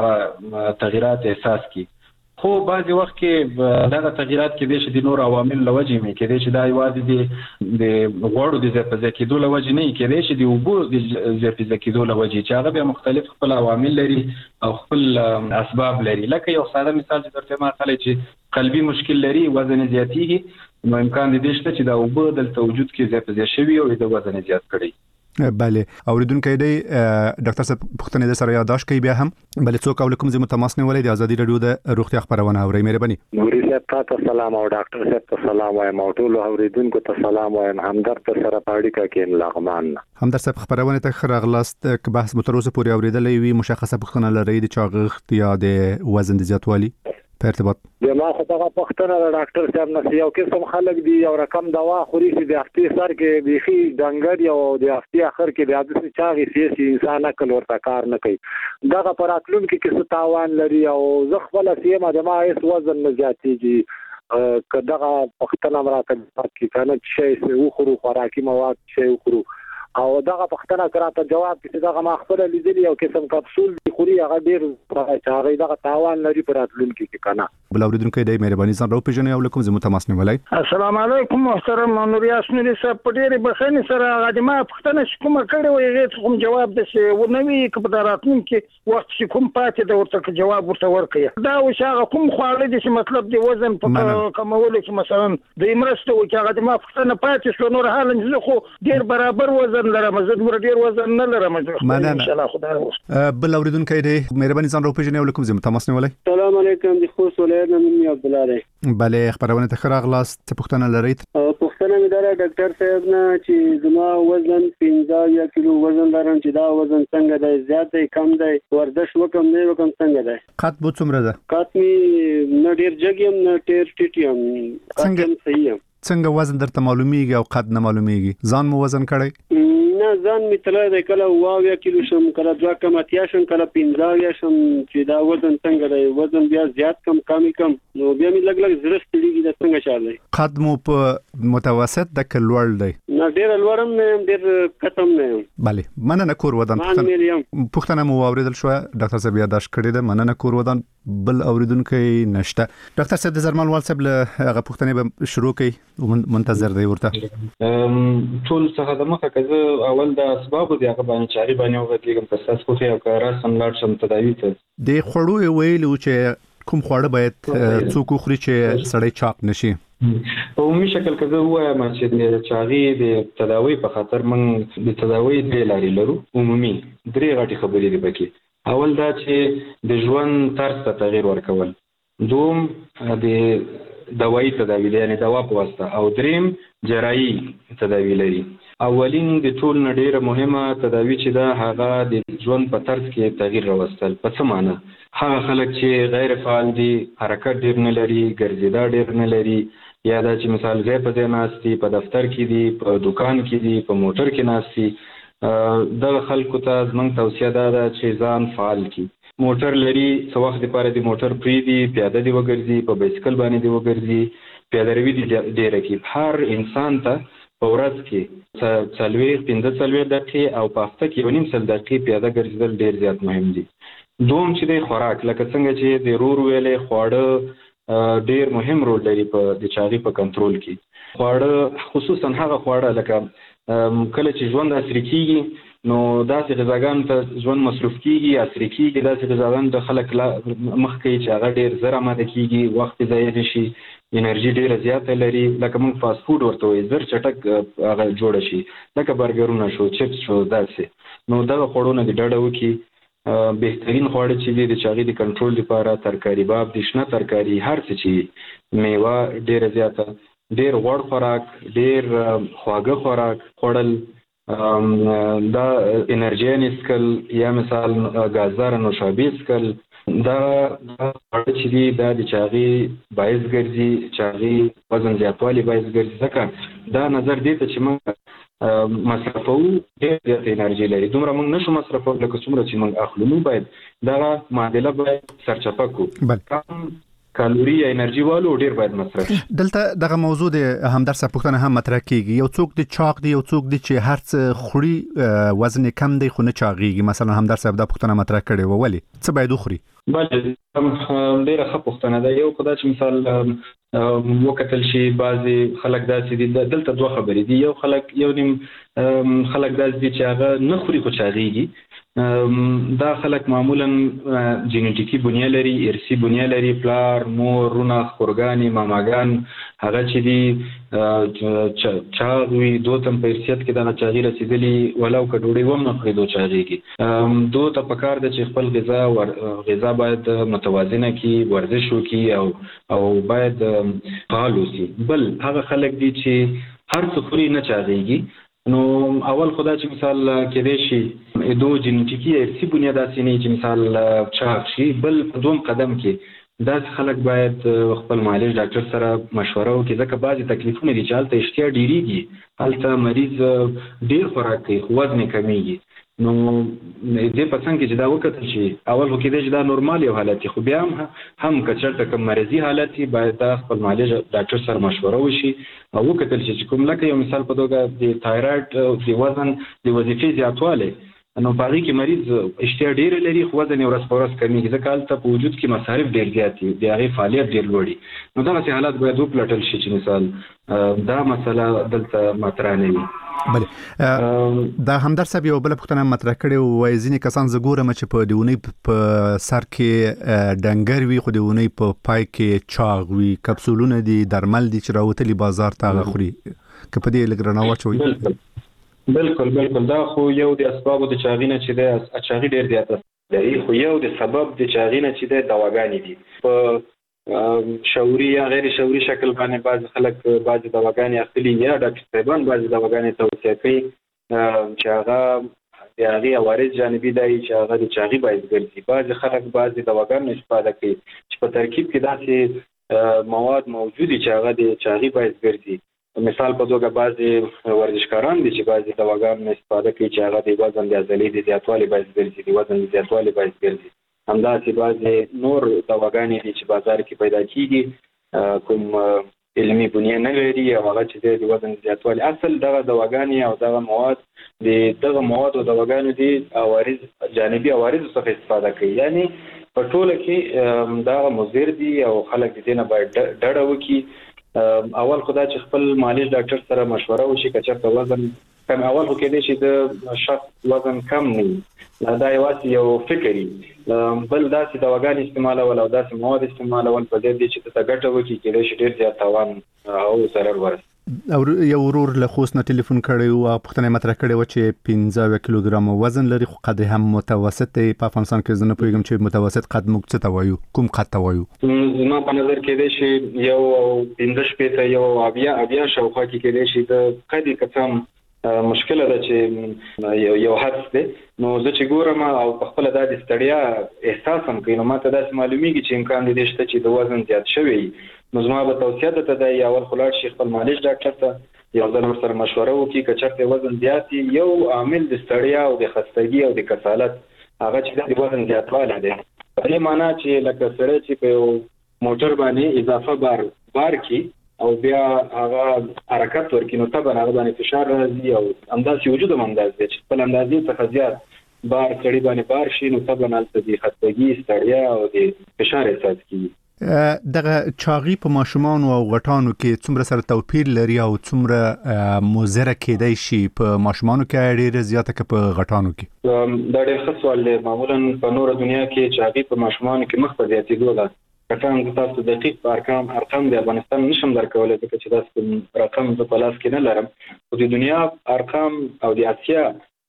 S10: دا تغیرات احساس کړي، خو بعضې وخت کې دغه تغیرات کېدای شي د نورو عوامل له وجې وي، کېدای شي دا یوازې د د غوړو د ځای په ځای کېدو له وجې نه وي، کېدای شي د اوبو د ځای په ځای کېدو له وجې چې هغه بیا مختلف خپل عوامل لري او خپل اسباب لري. لکه یو ساده مثال چې درته ما خلک چې قلبي مشکل لري، وزن زیاتېږي، نو امکان دی شته چې دا اوبه دلته وجود کې ځای په ځای شوي او د وزن زیات کړي.
S21: بله اوریدونکو دی ډاکټر صاحب پوښتنه د سره یاداش کوي بیا هم بل څوک او کوم زموږ تماس نه ولې د ازادي رادیو د روغتیا خبرونه اوري. مهرباني
S13: نوري صاحب تاسو سلام او ډاکټر صاحب ته سلام وایم او ټول اوریدونکو ته سلام وایم. همدرد سره پاړیکا کې لغمان
S21: همدرد صاحب خبرونه ته خراغلاست که بحث متروسه پورې اوریدلې وي مشخصه پوښتنه لري د چاغښت یا د وزن د زیاتوالي په ارتباط.
S13: د ما خو دغه پښتنه د ډاکټر صاحب نه یو قسم خلک دی یو رقم دوا خوري چې د هفتې سر کې بيخي ډنګر یو د هفتې اخر کې بیا د چاغي سیاسي انسان عقل ورته کار نه کوي. دغه پراتلون کې کیسه تاوان لري او زه خپل سیمه د ما هیڅ وزن نه زیاتېږي که دغه پښتنه مراته کې کنه چې شی وخورو خوراکي مواد شی وخورو او دغه پښتنه کراته جواب چې دغه ما خپل لیدلی او قسم کپسول دی خوري هغه ډیر چاغي دغه تاوان لري پراتلون کې کنه.
S21: بل اوریدونکو دی مهرباني ځان راو پیژنې او کوم زموږ تماس نیولای.
S14: السلام علیکم محترم نوریاس نوري صاحب په ډیره بخښنې سره هغه ما پښتنه کوم کړي وي هیڅ کوم جواب د څه ونوي کپداراتون کې وخت چې کوم پاتې د ورته جواب ورته ورکړي دا و شاغه کوم خواړه دي چې مطلب دی وزن په کمولو کې مثلا د امرسته و چې هغه ما پښتنه پاتې شو نور حال نه خو ډیر برابر وزن لرم زه ډیر وزن نه لرم ان شاء الله خدای وس.
S21: بل اوریدونکو دی مهرباني ځان راو پیژنې او کوم زموږ تماس نیولای.
S15: السلام علیکم د خو سولیر نن می عبد الله دی.
S21: بله خبرونه ته خراغلاست څه پوښتنه لرئ؟
S15: پوښتنه مې دا ډاکټر صاحب نه چې زما وزن پنځه کیلو وزن لرم چې دا وزن څنګه دی زیات دی کم دی ورزش وکم نه وکم څنګه دی؟
S21: قد بو څومره ده؟
S15: قد می نه ډیر جګیم نه ډیر ټیټیم څنګه صحیح
S21: څنګه وزن درته معلومیږي او قد نه معلومیږي؟ ځان مو وزن کړی؟
S15: نه ځان می تل دی کله واو کیلو شم کله دوه کم اتیا شم کله پنځه شم چې دا وزن څنګه دی وزن بیا زیات کم کمی کم نو بیا می لګ لګ زړه ستړي د څنګه چالي.
S21: قد مو په متوسط د کلوړ دی؟
S15: نه ډیر لوړم نه ډیر کتم نه.
S21: بله مننه کور ودان پوښتنه مو اوریدل شو ډاکټر صاحب یاداش کړی ده مننه کور ودان. بل اوریدونکو نشته ډاکټر صاحب د زرمال وال صاحب له هغه پوښتنې به شروع کړي منتظر دی ورته.
S10: ټول څه د مخه کزه اول د اسباب دی هغه باندې چاري باندې وغږیږم که تاسو خو یو کار سم لاړ شم تداوی ته
S21: د خړو ویلو چې کوم خواړه باید څوک خوري چې سړی چاق نشي؟
S10: په عمومي شکل کې زه وایم چې د چاغي د تداوی په خاطر موږ د تداوی د لارې لرو. عمومي درې غټي خبرې دي پکې. اول دا چې د ژوند طرز ته تغییر ورکول، دوم د دوايي تداوی یعنی دوا په واسطه، او دریم جراحي تداوی لري. اولین د ټول نه ډیره مهمه تداوی چې دا هغه د ژوند په طرز کې تغییر راوستل. په څه معنی؟ هغه خلک چې غیر فعال دي، حرکت ډیر نه لري، ګرځېدا ډیر نه لري، یا دا چې مثال ځای په ځای ناستي، په دفتر کې دي، په دکان کې دي، په موټر کې ناستي، دغه خلکو ته زموږ توصیه دا ده چې ځان فعال کړي. موټر لري څه وخت لپاره د موټر پرېږدي، پیاده دې وګرځي، په بایسکل باندې دې وګرځي، پیاده روي دې ډېره کړي. هر انسان ته په ورځ کې څلوېښت پنځه څلوېښت دقیقې او په هفته کې یو نیم سل دقیقې پیاده ګرځېدل ډېر زیات مهم دي. دوم چې دی خوراک، لکه څنګه چې د رور ویلې خواړه ډېر مهم رول لري په د چاغي په کنټرول کې. خواړه خصوصا هغه خواړه لکه کله چې ژوند عصري کېږي نو داسې غذاګانو ته ژوند مصروف کېږي، عصري کېږي، داسې غذاګانو ته خلک مخ کوي چې هغه ډېر زر اماده کېږي، وخت ضایع نه شي، انرژي ډېره زیاته لري. لکه موږ فاست فوډ ورته وایي، زر چټک هغه جوړه شي، لکه برګرونه شو، چپس شو، داسې. نو دغه خوړو نه دې ډډه وکړي. بهترین خواړه چې دي د چاغي د کنټرول لپاره ترکاری باب د شنه ترکاری هر څه چې میوه ډیره زیاته ډیر غوړ خوراک ډیر خواږه خوراک خوړل دا انرژي نسکل یا مثال غازدار نوشابه سکل دا خواړه چې دي دا د چاغي باعث ګرځي چاغي وزن زیاتوالی باعث ګرځي ځکه دا نظر دی ته چې موږ مصرفو ډېر زیات انرژي لري دومره موږ نشو مصرفو لکه څومره چې موږ اخلو نو باید دا معادله باید سرچپه کو کم کالوري یا انرژي والو ډېر باید مصرف
S21: دلته دغه موضوع د همدرد صاحب پوښتنه هم مطرح کیږي یو څوک د چاق دی یو څوک دی چې هر څه خوري وزن کم دی خو نه چاغيږي مثلا همدرد صاحب دا پوښتنه مطرح کړي و ولی څه باید وخوري
S10: بله ډېره ښه پوښتنه ده یو خدای چې مثال وکتل شي بعضي خلک داسې دي دلته دوه خبرې دي یو خلک یو نیم خلک داسې دي چې هغه نه خوري خو چاغيږي دا خلک معمولا جینټیکی بنیه لري ارثي بنیه لري پلار مور رونه خورګانی ماماګان هغه چې دي چاغوي دوتم په ارثیت کې دا چاغي رسیدلی ولو کډوړي وم نه خوري دو چاغيږي دوه ته پکار د چې خپل غذا غذا باید متوازنه کی ورزش وکي او او باید فعال اوسي بل هغه خلک دي چې هر څه خوري نه چاغيږي نو اول خدا چې مثال کې دی شي دو جنټیکی ارثي بنیاد اساسي نه چې مثال چاغ شي بل په دوم قدم کې دا خلک باید خپل معالج ډاکټر سره مشوره وکړي ځکه بعضي تکلیفونه دي چې حالت اشتها ډیریږي حالت مریض ډیر خوراک کوي وزن کمیږي نو دې په څنګه چې دا وکړل شي اول هو کې دی دا نورمال یو حالت خو بیا هم هم کچرته کوم مرضی حالت باید دا خپل معالج ډاکټر سره مشوره وشي او وکړل شي چې کوم لکه یو مثال په توګه د تایرايډ د وزن د وظیفې زیاتوالی نو په هغه کې مریض اشتها ډیر لري خو وزن ورځ په ورځ کمیږي ځکه حالت په وجود کې مصارف ډیر زیات دي د هغه فعالیت ډیر لوړي نو دا چې حالات باید وپلټل شي چې مثال دا مسله دلته مطرح نه وي
S21: بله دا همدرد صاحب یو بل پوښتنه مطرح کړې وای ځینې کسان زه ګورم چې په دیونی په سر کې ډنګر وي خو دیونی په پای کې چاغ وي کپسولونه دي درمل دي چې راوتلي بازار ته غخوري که په دې لګرنا واچوي
S10: بالکل بالکل دا خو یو د اسبابو د چاغینه چې د چاغي ډیر زیات دی خو یو د سبب د چاغینه چې د دواګانې دي په شعوري یا غیر شعوري شکل باندې بعض خلک بعض دواګانې اخلي یا ډاکټر صاحبان بعض دواګانې توصیه کوي چې هغه د هغې عوارض جانبي دی چې هغه د چاغي باعث ګرځي بعض خلک بعض دواګانو استفاده کوي چې په ترکیب کې داسې مواد موجود دي چې هغه د چاغي باعث ګرځي مثال په توګه بعضي ورزشکاران دي چې بعضي دواګانو استفاده کوي چې هغه د وزن د عضلې د زیاتوالي باعث ګرځي د وزن د زیاتوالي باعث ګرځي همداسې بعضي نور دواګانې دي چې بازار کې پیدا کیږي کوم علمي بنیه نه لري او هغه چې د وزن زیاتوالي اصل دغه دواګانې او دغه مواد د دغه مواد او دواګانو دي عوارض جانبي عوارض څخه استفاده کوي یعنی په ټوله کې دغه مضر دي او خلک د دې نه باید ډډه وکړي اول خدای چې خپل معالج ډاکټر سره مشوره وشي که چېرته وزن کم اول خو کې دی چې د شخص وزن کم نه دا یوازې یو فکري بل داسې دواګانې استعمالول او داسې مواد استعمالول په دې دي چې ته ګټه وکړي کېدای شي ډېر زیات تاوان او ضرر ورسي
S21: او یو ورور له خوست نه ټلیفون کړی او پوښتنه مطرح کړې و چې پنځه کیلوګرام وزن لري خو قد هم متوسط دی په افغانستان کې زنه پوهیږم چې متوسط قد موږ څه ته وایو کوم قد ته وایو
S10: زما په نظر کې دی چې یو پنځه شپېته یو اویا اویا شاوخوا کې کېدای شي د قد کڅم مشکله ده چې یو یو حد دی نو زه چې ګورم او په خپل د ستړیا احساس هم کوي نو ماته داسې معلومیږي چې امکان دی شته چې د وزن زیات شوی نو زما به توصیه ده ته د اول خلاص شي خپل معالج ډاکټر ته یو ځل سره مشوره وکړي که چېرته وزن زیات یو عامل د ستړیا او د خستګي او د کسالت هغه چې د وزن زیاتوالی دی په دې معنا چې لکه سړی چې په یو موټر باندې اضافه بار بار کی او بیا هغه حرکت ورکړي نو طبعا هغه باندې فشار راځي او همداسې وجود هم همداسې دی چې خپل اندازې څخه زیات بار سړي باندې بار شي نو طبعا هلته د خستګي ستړیا او د فشار احساس کېږي
S21: دغه چاغي په ماشومان او غټانو کې څومره سره توپیر لري او څومره مضره کېدای شي په ماشومانو کې ډېر زیاته که په غټانو کې
S10: دا ډېر ښه سوال دی معمولا په نور دنیا کې چاغي په ماشومانو کې مخ په زیاتېدو ده کټان تاسو دقیق ارقام ارقام د افغانستان نشم درکولای ځکه چې تاسو رقم په لاس کې نه لرم خو د دنیا ارقام او د اسیا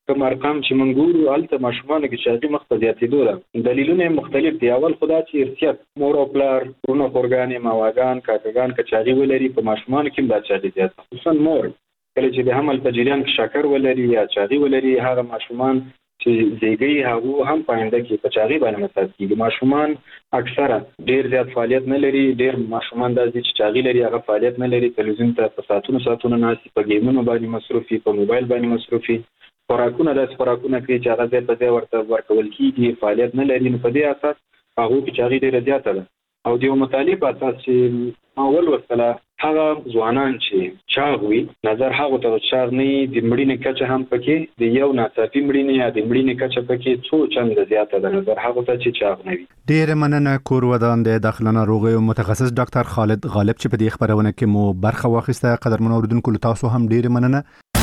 S10: کوم ارقام چې موږ ګورو هلته ماشومانو کې چاغي مخ په زیاتېدو ده. دلیلونه مختلف دي. اول خدا چې ارتیاب مور او پلار ورونه خورګانې ماواګان کاکاګان که چاغي ولري په ماشومانو کې دا چاغي زیات خصوصا مور کله چې د حمل په جریان کې شکر ولري یا چاغي ولري هغه ماشومان چې زیږي هغه هم پاینده کې په چاغي باندې مساس کیږي. ماشومان اکثره ډیر زیات فعالیت نه لري. ډیر ماشومان د چې چاغي لري هغه فعالیت نه لري. تلویزیون ته په ساعتونو ساعتونو ناسي په گیمونو باندې مصروفي په موبایل باندې مصروفي خوراکونه د خوراکونه کوي چې هغه ځای په ځای ورته ورکول کیږي فعالیت نه لري. نو په دې اساس هغه کې چاغي ډیره زیاته ده. او د یو مطالعه په اساس چې اول وسله هغه ځوانان چې چاغ وي نظر هغه ته چاغ نه د مړینې کچه هم پکې د یو ناڅاپي مړینې یا د مړینې کچه پکې څو چنده زیاته ده نظر هغه ته چې چاغ نه وي.
S21: ډیر مننه کور ودان د داخله ناروغیو متخصص ډاکټر خالد غالب چې په دې خبرونه کې مو برخه واخیسته. قدرمنو اوریدونکو تاسو هم ډیر مننه.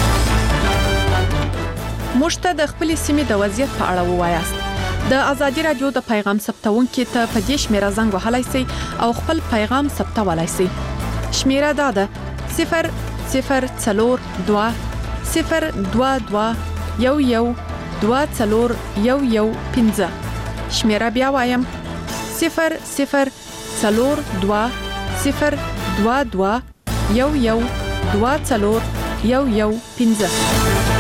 S6: مشته د خپل سیمې د وضعیت په اړه ووایاست. د ازادي رادیو د پیغام ثبتونکو ته په دې شمیره زنګ وهلای شئ او خپل پیغام ثبتولای شئ. شمیره دا ده صفر صفر څلور دوه صفر دوه دوه یو یو دوه څلور یو یو پنځه. شمیره بیا وایم صفر صفر څلور دوه صفر دوه دوه یو یو دوه څلور یو یو پنځه.